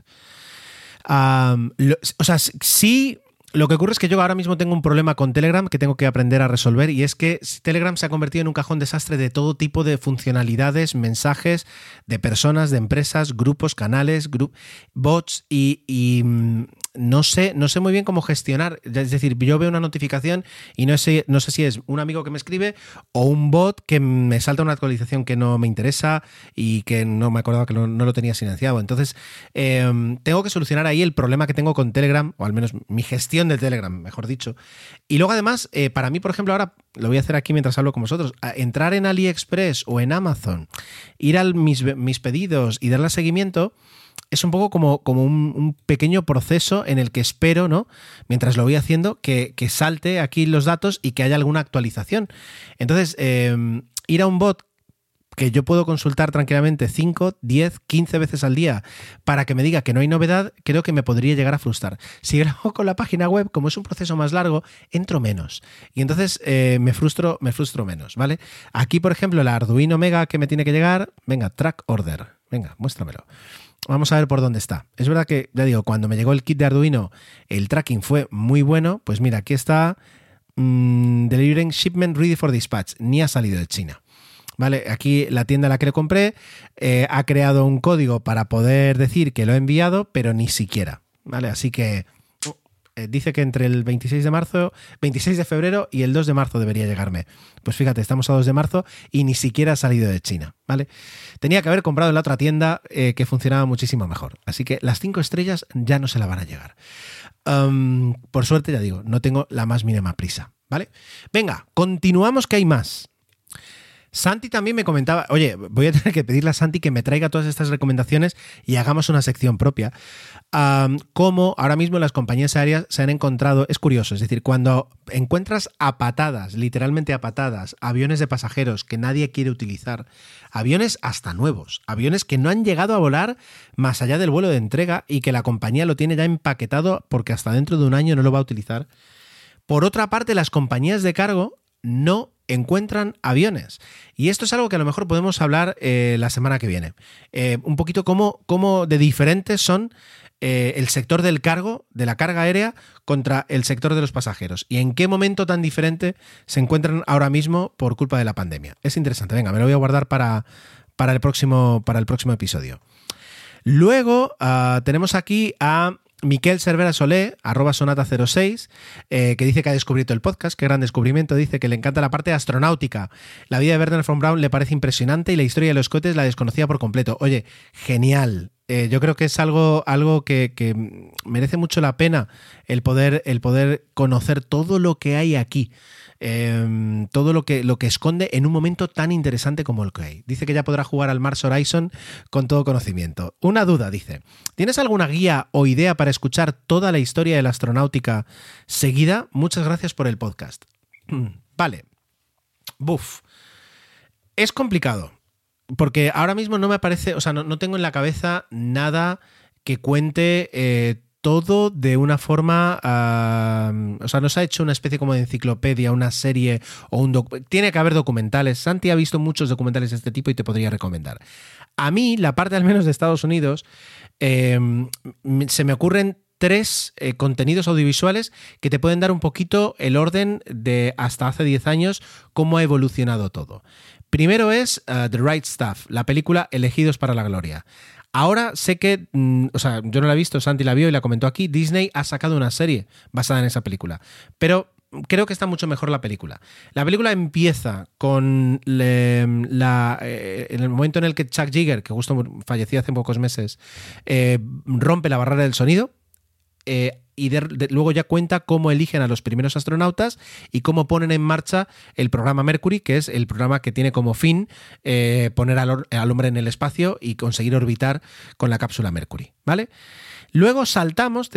Sí. Lo que ocurre es que yo ahora mismo tengo un problema con Telegram que tengo que aprender a resolver, y es que Telegram se ha convertido en un cajón desastre de todo tipo de funcionalidades, mensajes de personas, de empresas, grupos, canales, bots y no sé muy bien cómo gestionar. Es decir, yo veo una notificación y no sé si es un amigo que me escribe o un bot que me salta una actualización que no me interesa y que no me acordaba que no lo tenía silenciado. Entonces, tengo que solucionar ahí el problema que tengo con Telegram, o al menos mi gestión de Telegram, mejor dicho. Y luego además, para mí, por ejemplo, ahora lo voy a hacer aquí mientras hablo con vosotros, entrar en AliExpress o en Amazon, ir a mis pedidos y darle seguimiento, es un poco como un pequeño proceso en el que espero, ¿no?, mientras lo voy haciendo, que salte aquí los datos y que haya alguna actualización. Entonces, ir a un bot que yo puedo consultar tranquilamente 5, 10, 15 veces al día para que me diga que no hay novedad, creo que me podría llegar a frustrar. Si grabo con la página web, como es un proceso más largo, entro menos. Y entonces me frustro menos, ¿vale? Aquí, por ejemplo, el Arduino Mega que me tiene que llegar, venga, track order, venga, muéstramelo. Vamos a ver por dónde está. Es verdad que, ya digo, cuando me llegó el kit de Arduino, el tracking fue muy bueno. Pues mira, aquí está, delivering shipment ready for dispatch. Ni ha salido de China. Vale, aquí la tienda a la que le compré ha creado un código para poder decir que lo he enviado, pero ni siquiera, ¿vale? Así que dice que entre el 26 de febrero y el 2 de marzo debería llegarme. Pues fíjate, estamos a 2 de marzo y ni siquiera ha salido de China, ¿vale? Tenía que haber comprado en la otra tienda que funcionaba muchísimo mejor. Así que las 5 estrellas ya no se la van a llegar. Por suerte, ya digo, no tengo la más mínima prisa, ¿vale? Venga, continuamos que hay más. Santi también me comentaba, oye, voy a tener que pedirle a Santi que me traiga todas estas recomendaciones y hagamos una sección propia. Cómo ahora mismo las compañías aéreas se han encontrado, es curioso, es decir, cuando encuentras a patadas, literalmente a patadas, aviones de pasajeros que nadie quiere utilizar, aviones hasta nuevos, aviones que no han llegado a volar más allá del vuelo de entrega y que la compañía lo tiene ya empaquetado porque hasta dentro de un año no lo va a utilizar. Por otra parte, las compañías de cargo no encuentran aviones. Y esto es algo que a lo mejor podemos hablar la semana que viene. Un poquito cómo de diferentes son el sector del cargo, de la carga aérea, contra el sector de los pasajeros. Y en qué momento tan diferente se encuentran ahora mismo por culpa de la pandemia. Es interesante. Venga, me lo voy a guardar para el próximo episodio. Luego tenemos aquí a Miquel Cervera Solé, @sonata06, que dice que ha descubierto el podcast, qué gran descubrimiento, dice que le encanta la parte astronáutica. La vida de Wernher von Braun le parece impresionante y la historia de los cohetes la desconocía por completo. Oye, genial. Yo creo que es algo que merece mucho la pena el poder conocer todo lo que hay aquí. Todo lo que esconde en un momento tan interesante como el que hay. Dice que ya podrá jugar al Mars Horizon con todo conocimiento. Una duda, dice. ¿Tienes alguna guía o idea para escuchar toda la historia de la astronáutica seguida? Muchas gracias por el podcast. Vale. Buf. Es complicado. Porque ahora mismo no me aparece, o sea, no tengo en la cabeza nada que cuente todo de una forma, o sea, no se ha hecho una especie como de enciclopedia, una serie o tiene que haber documentales. Santi ha visto muchos documentales de este tipo y te podría recomendar. A mí, la parte al menos de Estados Unidos, se me ocurren 3 contenidos audiovisuales que te pueden dar un poquito el orden de hasta hace 10 años, cómo ha evolucionado todo. Primero es The Right Stuff, la película Elegidos para la Gloria. Ahora sé que, o sea, yo no la he visto, Santi la vio y la comentó aquí, Disney ha sacado una serie basada en esa película, pero creo que está mucho mejor la película. La película empieza con en el momento en el que Chuck Yeager, que justo falleció hace pocos meses, rompe la barrera del sonido, y luego ya cuenta cómo eligen a los primeros astronautas y cómo ponen en marcha el programa Mercury, que es el programa que tiene como fin poner al hombre en el espacio y conseguir orbitar con la cápsula Mercury, ¿vale? Luego nos saltamos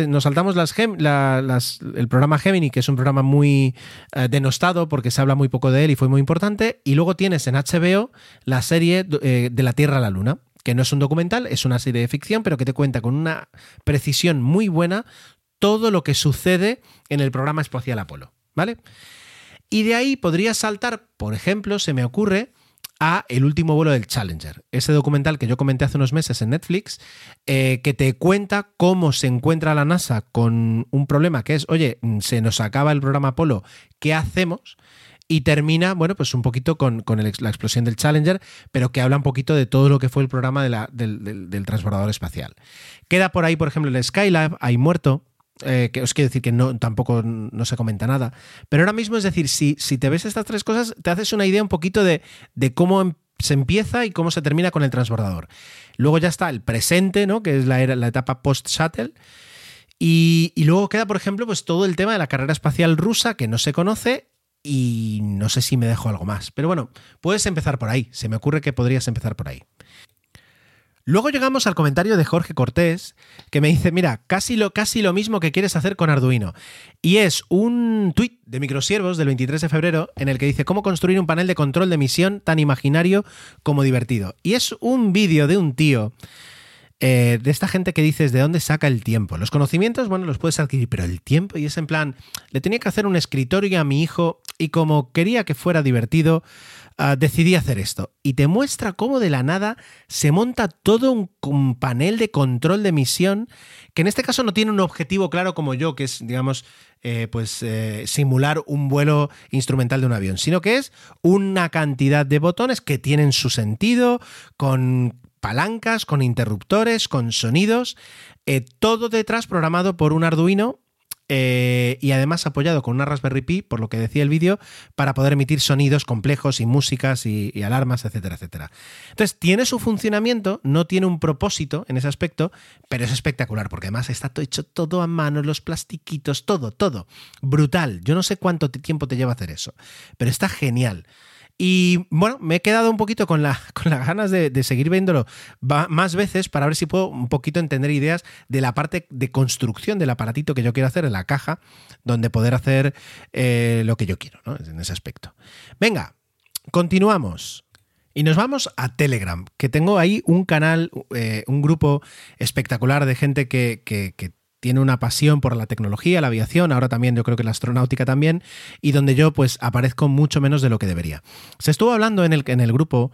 el programa Gemini, que es un programa muy denostado porque se habla muy poco de él y fue muy importante, y luego tienes en HBO la serie de la Tierra a la Luna, que no es un documental, es una serie de ficción, pero que te cuenta con una precisión muy buena todo lo que sucede en el programa espacial Apolo, ¿vale? Y de ahí podrías saltar, por ejemplo, se me ocurre, a El último vuelo del Challenger, ese documental que yo comenté hace unos meses en Netflix, que te cuenta cómo se encuentra la NASA con un problema que es, oye, se nos acaba el programa Apolo, ¿qué hacemos? Y termina, bueno, pues un poquito con la explosión del Challenger, pero que habla un poquito de todo lo que fue el programa del transbordador espacial. Queda por ahí, por ejemplo, el Skylab, ahí muerto, que os quiero decir que tampoco no se comenta nada. Pero ahora mismo, es decir, si te ves estas 3 cosas, te haces una idea un poquito de cómo se empieza y cómo se termina con el transbordador. Luego ya está el presente, ¿no? Que es la etapa post-shuttle. Y luego queda, por ejemplo, pues todo el tema de la carrera espacial rusa, que no se conoce. Y no sé si me dejo algo más. Pero bueno, puedes empezar por ahí. Se me ocurre que podrías empezar por ahí. Luego llegamos al comentario de Jorge Cortés, que me dice, mira, casi lo mismo que quieres hacer con Arduino. Y es un tuit de Microsiervos del 23 de febrero en el que dice cómo construir un panel de control de emisión tan imaginario como divertido. Y es un vídeo de un tío, de esta gente que dices, ¿de dónde saca el tiempo? Los conocimientos, bueno, los puedes adquirir, pero el tiempo, y es en plan, le tenía que hacer un escritorio a mi hijo y como quería que fuera divertido, decidí hacer esto. Y te muestra cómo de la nada se monta todo un panel de control de emisión que en este caso no tiene un objetivo claro como yo, que es, digamos, simular un vuelo instrumental de un avión, sino que es una cantidad de botones que tienen su sentido, con palancas, con interruptores, con sonidos, todo detrás programado por un Arduino y además apoyado con una Raspberry Pi, por lo que decía el vídeo, para poder emitir sonidos complejos y músicas y alarmas, etcétera, etcétera. Entonces, tiene su funcionamiento, no tiene un propósito en ese aspecto, pero es espectacular, porque además está hecho todo a mano, los plastiquitos, todo. Brutal. Yo no sé cuánto tiempo te lleva hacer eso, pero está genial. Y bueno, me he quedado un poquito con las ganas de seguir viéndolo más veces para ver si puedo un poquito entender ideas de la parte de construcción del aparatito que yo quiero hacer en la caja, donde poder hacer lo que yo quiero, ¿no? En ese aspecto. Venga, continuamos. Y nos vamos a Telegram, que tengo ahí un canal, un grupo espectacular de gente que tiene una pasión por la tecnología, la aviación, ahora también yo creo que la astronáutica también, y donde yo pues aparezco mucho menos de lo que debería. Se estuvo hablando en el grupo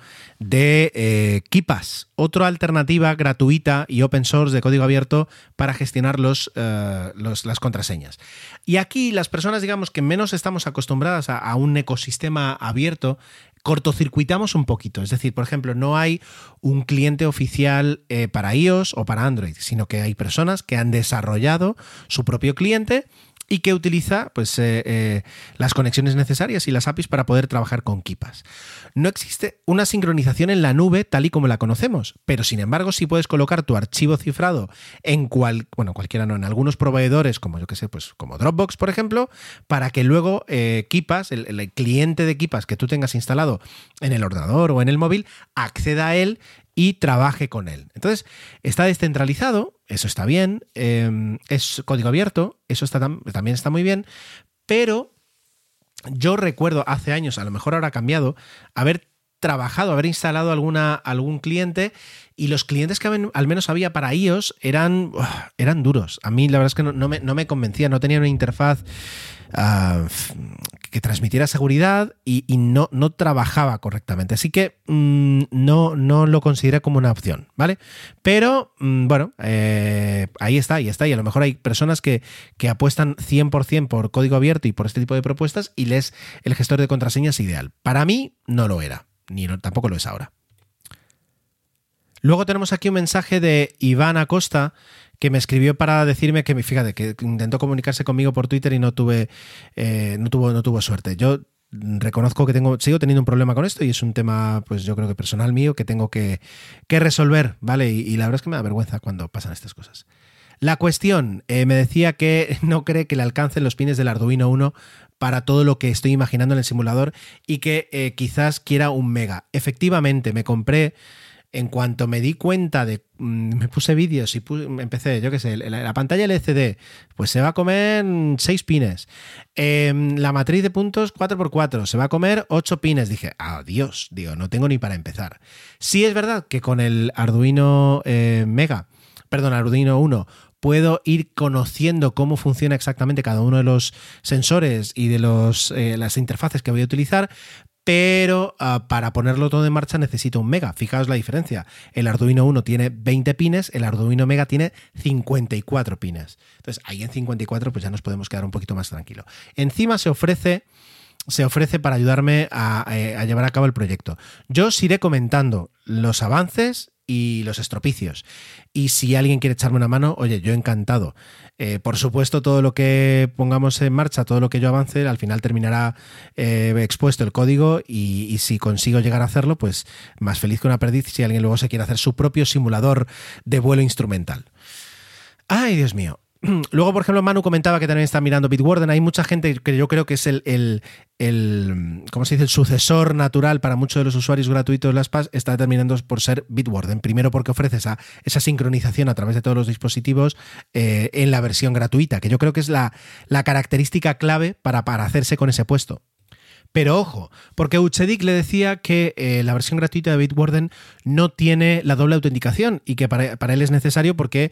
de KeePass, otra alternativa gratuita y open source de código abierto para gestionar las contraseñas. Y aquí las personas, digamos, que menos estamos acostumbradas a un ecosistema abierto, cortocircuitamos un poquito. Es decir, por ejemplo, no hay un cliente oficial para iOS o para Android, sino que hay personas que han desarrollado su propio cliente y que utiliza pues, las conexiones necesarias y las APIs para poder trabajar con KeePass. No existe una sincronización en la nube tal y como la conocemos, pero sin embargo sí puedes colocar tu archivo cifrado en cualquiera no, en algunos proveedores como yo que sé, pues como Dropbox, por ejemplo, para que luego KeePass, el cliente de KeePass que tú tengas instalado en el ordenador o en el móvil, acceda a él y trabaje con él. Entonces, está descentralizado, eso está bien, es código abierto, eso también está muy bien, pero yo recuerdo hace años, a lo mejor ahora ha cambiado, haber instalado algún cliente, y los clientes que al menos había para iOS eran duros. A mí la verdad es que no me convencía, no tenía una interfaz que transmitiera seguridad y no trabajaba correctamente. Así que no lo consideré como una opción, ¿vale? Pero bueno, ahí está. Y a lo mejor hay personas que apuestan 100% por código abierto y por este tipo de propuestas, y el gestor de contraseñas ideal. Para mí no lo era, tampoco lo es ahora. Luego tenemos aquí un mensaje de Iván Acosta, que me escribió para decirme que, fíjate, que intentó comunicarse conmigo por Twitter y no tuvo suerte. Yo reconozco que sigo teniendo un problema con esto, y es un tema, pues yo creo que personal mío, que tengo que resolver, ¿vale? Y la verdad es que me da vergüenza cuando pasan estas cosas. La cuestión, me decía que no cree que le alcancen los pines del Arduino Uno para todo lo que estoy imaginando en el simulador, y que quizás quiera un mega. Efectivamente, me compré, en cuanto me di cuenta me puse vídeos y empecé, yo qué sé, la pantalla LCD, pues se va a comer 6 pines. La matriz de puntos 4x4, se va a comer 8 pines. Dije, adiós, no tengo ni para empezar. Sí es verdad que con el Arduino Arduino Uno, puedo ir conociendo cómo funciona exactamente cada uno de los sensores y de las interfaces que voy a utilizar, pero para ponerlo todo en marcha necesito un mega. Fijaos la diferencia. El Arduino Uno tiene 20 pines, el Arduino Mega tiene 54 pines. Entonces, ahí en 54 pues ya nos podemos quedar un poquito más tranquilos. Encima se ofrece para ayudarme a llevar a cabo el proyecto. Yo os iré comentando los avances y los estropicios. Y si alguien quiere echarme una mano, oye, yo encantado. Por supuesto, todo lo que pongamos en marcha, todo lo que yo avance, al final terminará expuesto el código, y si consigo llegar a hacerlo, pues más feliz que una perdiz si alguien luego se quiere hacer su propio simulador de vuelo instrumental. ¡Ay, Dios mío! Luego, por ejemplo, Manu comentaba que también está mirando Bitwarden. Hay mucha gente que yo creo que es el ¿cómo se dice? El sucesor natural para muchos de los usuarios gratuitos de las PAS, está determinando por ser Bitwarden. Primero porque ofrece esa sincronización a través de todos los dispositivos en la versión gratuita, que yo creo que es la característica clave para hacerse con ese puesto. Pero ojo, porque Uchedic le decía que la versión gratuita de Bitwarden no tiene la doble autenticación, y que para él es necesario porque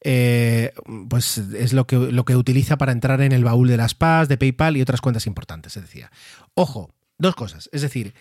pues es lo que utiliza para entrar en el baúl de las PAS, de PayPal y otras cuentas importantes, se decía. Ojo, dos cosas. Es decir,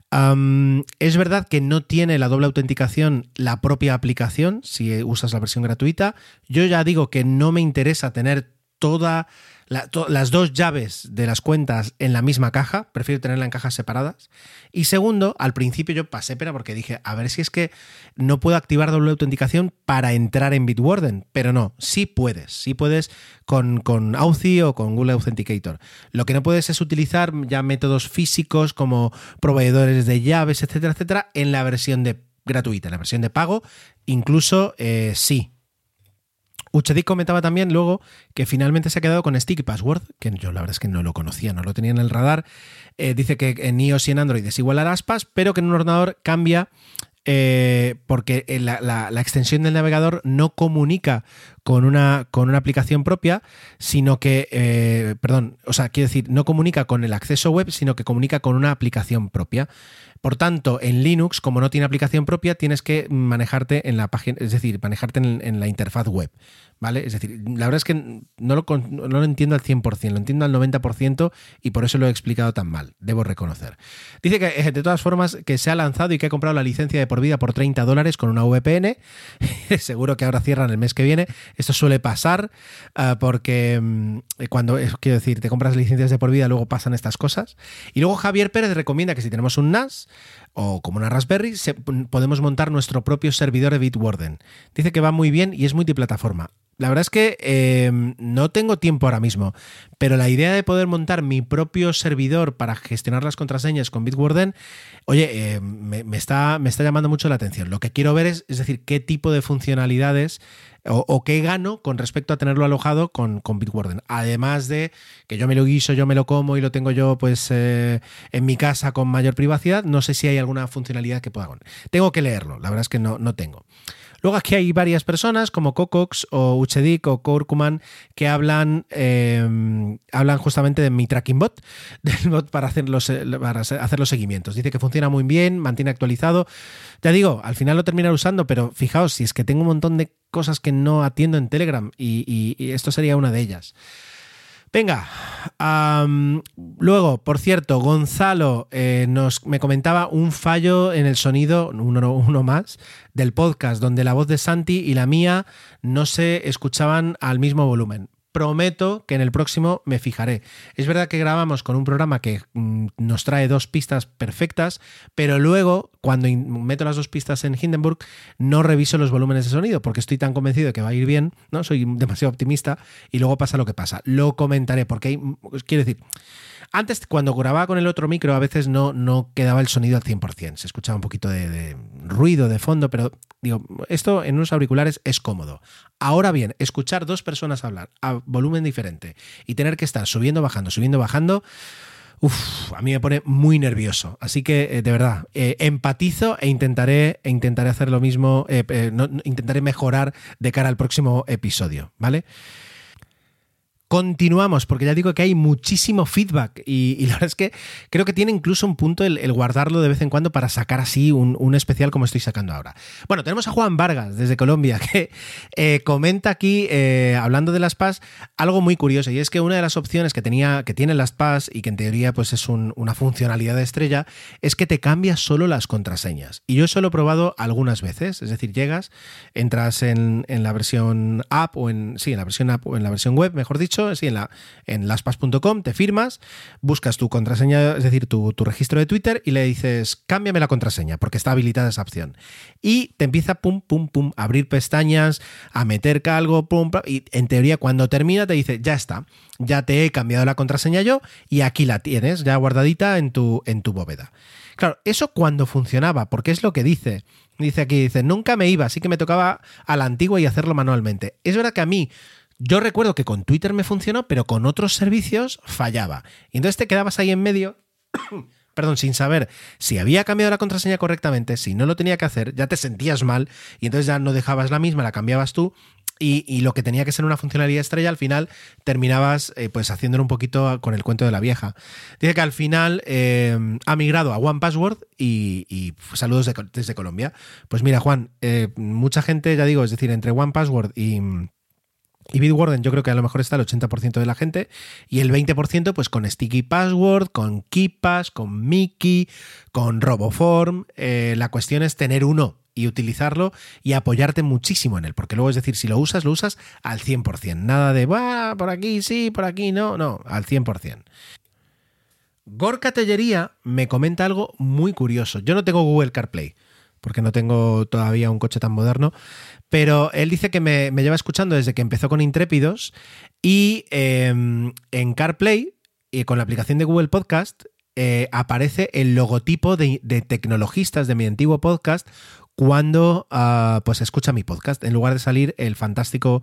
es verdad que no tiene la doble autenticación la propia aplicación si usas la versión gratuita. Yo ya digo que no me interesa tener toda las dos llaves de las cuentas en la misma caja, prefiero tenerla en cajas separadas. Y segundo, al principio yo pasé pena porque dije, a ver si es que no puedo activar doble autenticación para entrar en Bitwarden, pero no, sí puedes con Authy o con Google Authenticator. Lo que no puedes es utilizar ya métodos físicos como proveedores de llaves, etcétera, etcétera, en la versión gratuita, en la versión de pago, incluso sí. Uchedic comentaba también luego que finalmente se ha quedado con Sticky Password, que yo la verdad es que no lo conocía, no lo tenía en el radar. Dice que en iOS y en Android es igual a LastPass, pero que en un ordenador cambia porque la extensión del navegador no comunica con una aplicación propia, sino que, quiero decir, no comunica con el acceso web, sino que comunica con una aplicación propia. Por tanto, en Linux, como no tiene aplicación propia, tienes que manejarte en la página, es decir, manejarte en la interfaz web, ¿vale? Es decir, la verdad es que no lo entiendo al 100%, lo entiendo al 90% y por eso lo he explicado tan mal, debo reconocer. Dice que, de todas formas, que se ha lanzado y que ha comprado la licencia de por vida por $30 con una VPN. Seguro que ahora cierran el mes que viene. Esto suele pasar porque quiero decir, te compras licencias de por vida, luego pasan estas cosas. Y luego Javier Pérez recomienda que si tenemos un NAS o como una Raspberry, podemos montar nuestro propio servidor de Bitwarden. Dice que va muy bien y es multiplataforma. La verdad es que no tengo tiempo ahora mismo, pero la idea de poder montar mi propio servidor para gestionar las contraseñas con Bitwarden, oye, me está llamando mucho la atención. Lo que quiero ver es decir, qué tipo de funcionalidades o qué gano con respecto a tenerlo alojado con Bitwarden. Además de que yo me lo guiso, yo me lo como y lo tengo yo pues en mi casa con mayor privacidad, no sé si hay alguna funcionalidad que pueda. Tengo que leerlo, la verdad es que no tengo. Luego aquí hay varias personas como Cocox o Uchedic o Kurkuman que hablan justamente de mi tracking bot, del bot para hacer los seguimientos. Dice que funciona muy bien, mantiene actualizado. Ya digo, al final lo terminaré usando, pero fijaos, si es que tengo un montón de cosas que no atiendo en Telegram y esto sería una de ellas. Venga, luego, por cierto, Gonzalo me comentaba un fallo en el sonido, uno más, del podcast, donde la voz de Santi y la mía no se escuchaban al mismo volumen. Prometo que en el próximo me fijaré. Es verdad que grabamos con un programa que nos trae 2 pistas perfectas, pero luego, cuando meto las 2 pistas en Hindenburg, no reviso los volúmenes de sonido porque estoy tan convencido de que va a ir bien, ¿no? Soy demasiado optimista y luego pasa lo que pasa. Lo comentaré porque quiero decir, antes cuando grababa con el otro micro a veces no quedaba el sonido al 100%, se escuchaba un poquito de ruido de fondo, pero digo, esto en unos auriculares es cómodo. Ahora bien, escuchar 2 personas hablar a volumen diferente y tener que estar subiendo, bajando, a mí me pone muy nervioso. Así que, de verdad, empatizo e intentaré hacer lo mismo, intentaré mejorar de cara al próximo episodio, ¿vale? Continuamos, porque ya digo que hay muchísimo feedback y la verdad es que creo que tiene incluso un punto el guardarlo de vez en cuando para sacar así un especial como estoy sacando ahora. Bueno, tenemos a Juan Vargas desde Colombia que comenta aquí, hablando de LastPass, algo muy curioso, y es que una de las opciones que tiene LastPass y que en teoría pues es una funcionalidad de estrella es que te cambia solo las contraseñas. Y yo eso lo he probado algunas veces, es decir, entras en la versión app en la versión app o en la versión web, mejor dicho, sí, en lastpass.com, te firmas, buscas tu contraseña, es decir, tu registro de Twitter y le dices, cámbiame la contraseña, porque está habilitada esa opción. Y te empieza a abrir pestañas, a meter algo, y en teoría cuando termina te dice, ya está, ya te he cambiado la contraseña yo y aquí la tienes ya guardadita en tu bóveda. Claro, eso cuando funcionaba, porque es lo que dice. Dice aquí, nunca me iba, así que me tocaba a la antigua y hacerlo manualmente. Es verdad que a mí, yo recuerdo que con Twitter me funcionó, pero con otros servicios fallaba. Y entonces te quedabas ahí en medio, sin saber si había cambiado la contraseña correctamente, si no lo tenía que hacer, ya te sentías mal y entonces ya no dejabas la misma, la cambiabas tú y lo que tenía que ser una funcionalidad estrella, al final terminabas pues haciéndolo un poquito con el cuento de la vieja. Dice que al final ha migrado a OnePassword y saludos desde Colombia. Pues mira, Juan, mucha gente, ya digo, es decir, entre OnePassword y Bitwarden yo creo que a lo mejor está el 80% de la gente y el 20% pues con Sticky Password, con KeePass, con Mickey, con RoboForm. La cuestión es tener uno y utilizarlo y apoyarte muchísimo en él, porque luego es decir, si lo usas al 100%, nada de por aquí sí, por aquí no, al 100%. Gorka Tellería me comenta algo muy curioso. Yo no tengo Google CarPlay, porque no tengo todavía un coche tan moderno, pero él dice que me lleva escuchando desde que empezó con Intrépidos y en CarPlay y con la aplicación de Google Podcast aparece el logotipo de Tecnologistas de mi antiguo podcast cuando pues escucha mi podcast, en lugar de salir el fantástico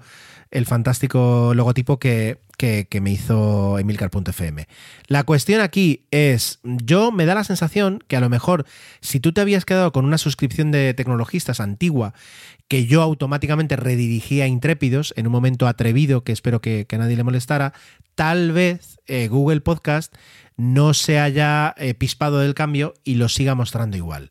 logotipo que me hizo Emilcar.fm. La cuestión aquí es, yo me da la sensación que a lo mejor si tú te habías quedado con una suscripción de Tecnologistas antigua que yo automáticamente redirigí a Intrépidos en un momento atrevido que espero que a nadie le molestara, tal vez Google Podcast no se haya pispado del cambio y lo siga mostrando igual.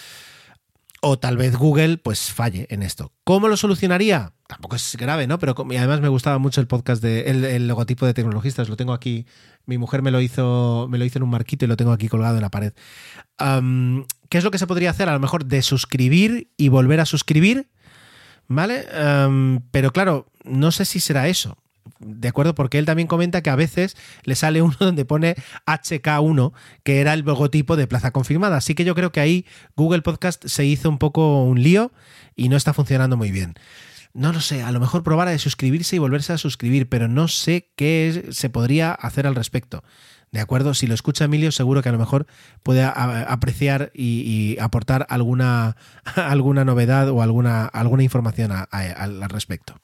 O tal vez Google pues falle en esto. ¿Cómo lo solucionaría? Tampoco es grave, ¿no? Pero además me gustaba mucho el podcast el logotipo de Tecnologistas. Lo tengo aquí. Mi mujer me lo hizo en un marquito y lo tengo aquí colgado en la pared. ¿Qué es lo que se podría hacer? A lo mejor desuscribir y volver a suscribir, ¿vale? Pero claro, no sé si será eso. ¿De acuerdo? Porque él también comenta que a veces le sale uno donde pone HK1, que era el logotipo de Plaza Confirmada. Así que yo creo que ahí Google Podcast se hizo un poco un lío y no está funcionando muy bien. No lo sé, a lo mejor probar a desuscribirse y volverse a suscribir, pero no sé qué se podría hacer al respecto. ¿De acuerdo? Si lo escucha Emilio, seguro que a lo mejor puede apreciar y aportar alguna novedad o alguna información al respecto.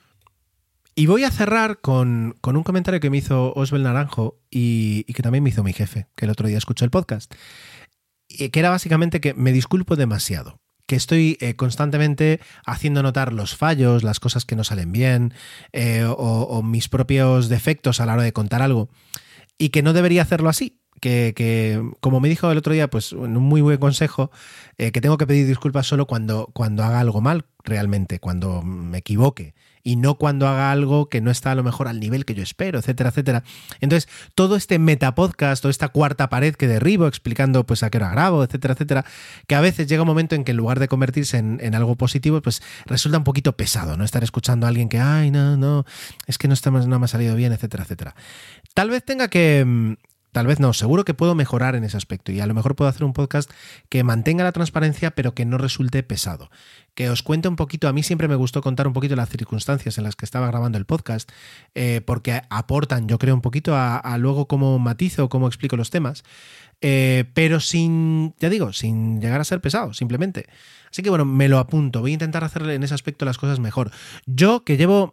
Y voy a cerrar con un comentario que me hizo Osbel Naranjo y que también me hizo mi jefe, que el otro día escuchó el podcast, que era básicamente que me disculpo demasiado, que estoy constantemente haciendo notar los fallos, las cosas que no salen bien o mis propios defectos a la hora de contar algo y que no debería hacerlo así. Que como me dijo el otro día, pues un muy buen consejo, que tengo que pedir disculpas solo cuando haga algo mal, realmente, cuando me equivoque, y no cuando haga algo que no está a lo mejor al nivel que yo espero, etcétera, etcétera. Entonces, todo este metapodcast o esta cuarta pared que derribo explicando pues a qué hora grabo, etcétera, etcétera, que a veces llega un momento en que en lugar de convertirse en algo positivo, pues resulta un poquito pesado, ¿no? Estar escuchando a alguien que, ay, no, es que no me ha salido bien, etcétera, etcétera. Tal vez tenga que... Tal vez no, seguro que puedo mejorar en ese aspecto y a lo mejor puedo hacer un podcast que mantenga la transparencia pero que no resulte pesado. Que os cuente un poquito, a mí siempre me gustó contar un poquito las circunstancias en las que estaba grabando el podcast porque aportan, yo creo, un poquito a luego cómo matizo, cómo explico los temas, pero sin llegar a ser pesado, simplemente. Así que bueno, me lo apunto, voy a intentar hacer en ese aspecto las cosas mejor. Yo que llevo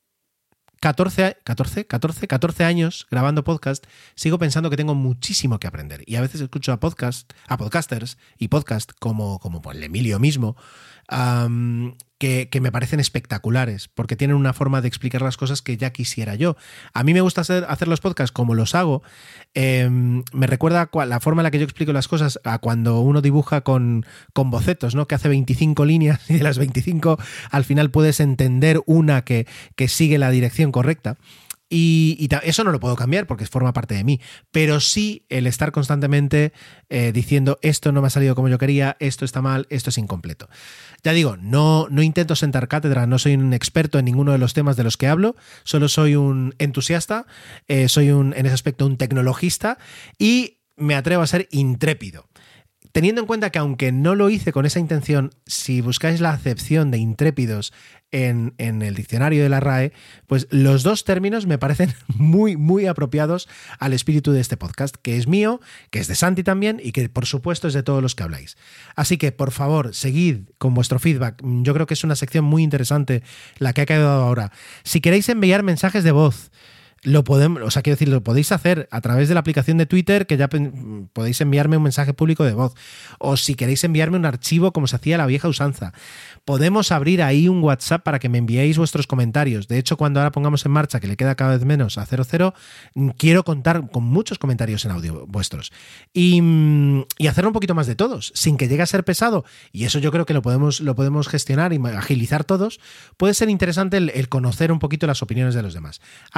14 años grabando podcast, sigo pensando que tengo muchísimo que aprender. Y a veces escucho a podcasters y podcast como el Emilio mismo, que me parecen espectaculares, porque tienen una forma de explicar las cosas que ya quisiera yo. A mí me gusta hacer los podcasts como los hago. Me recuerda la forma en la que yo explico las cosas a cuando uno dibuja con bocetos, ¿no? Que hace 25 líneas y de las 25 al final puedes entender una que sigue la dirección correcta. Y eso no lo puedo cambiar porque forma parte de mí, pero sí el estar constantemente diciendo esto no me ha salido como yo quería, esto está mal, esto es incompleto. Ya digo, no intento sentar cátedra, no soy un experto en ninguno de los temas de los que hablo, solo soy un entusiasta, soy en ese aspecto un tecnologista y me atrevo a ser intrépido. Teniendo en cuenta que aunque no lo hice con esa intención, si buscáis la acepción de intrépidos en el diccionario de la RAE, pues los dos términos me parecen muy, muy apropiados al espíritu de este podcast, que es mío, que es de Santi también y que por supuesto es de todos los que habláis. Así que por favor, seguid con vuestro feedback. Yo creo que es una sección muy interesante la que ha quedado ahora. Si queréis enviar mensajes de voz, lo podéis hacer a través de la aplicación de Twitter, que ya podéis enviarme un mensaje público de voz, o si queréis enviarme un archivo como se hacía a la vieja usanza. Podemos abrir ahí un WhatsApp para que me enviéis vuestros comentarios. De hecho, cuando ahora pongamos en marcha, que le queda cada vez menos a 00, quiero contar con muchos comentarios en audio vuestros y hacerlo un poquito más de todos, sin que llegue a ser pesado. Y eso yo creo que lo podemos gestionar y agilizar todos. Puede ser interesante el conocer un poquito las opiniones de los demás. Al fin y al cabo,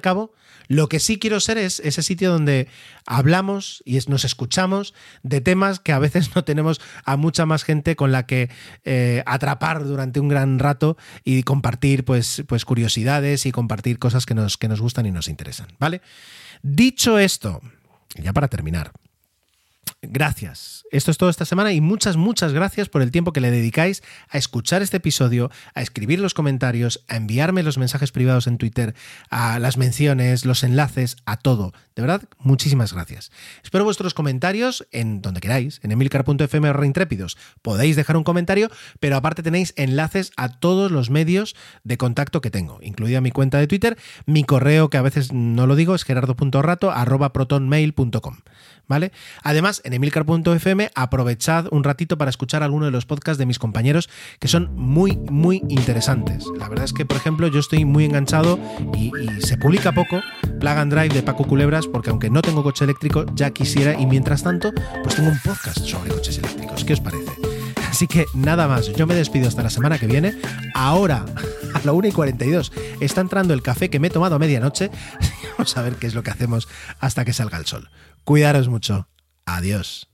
cabo. Lo que sí quiero ser es ese sitio donde hablamos y nos escuchamos de temas que a veces no tenemos a mucha más gente con la que atrapar durante un gran rato y compartir pues curiosidades y compartir cosas que nos gustan y nos interesan, ¿vale? Dicho esto, ya para terminar, gracias. Esto es todo esta semana y muchas gracias por el tiempo que le dedicáis a escuchar este episodio, a escribir los comentarios, a enviarme los mensajes privados en Twitter, a las menciones, los enlaces, a todo. De verdad, muchísimas gracias. Espero vuestros comentarios en donde queráis, en emilcar.fm/intrépidos. Podéis dejar un comentario, pero aparte tenéis enlaces a todos los medios de contacto que tengo, incluida mi cuenta de Twitter, mi correo, que a veces no lo digo, es gerardo.rato@protonmail.com. ¿Vale? Además, en emilcar.fm aprovechad un ratito para escuchar alguno de los podcasts de mis compañeros que son muy interesantes. La verdad es que, por ejemplo, yo estoy muy enganchado y se publica poco Plug and Drive de Paco Culebras, porque aunque no tengo coche eléctrico, ya quisiera, y mientras tanto, pues tengo un podcast sobre coches eléctricos. ¿Qué os parece? Así que nada más, yo me despido hasta la semana que viene. Ahora, a la 1:42, está entrando el café que me he tomado a medianoche. Vamos a ver qué es lo que hacemos hasta que salga el sol. Cuidaros mucho. Adiós.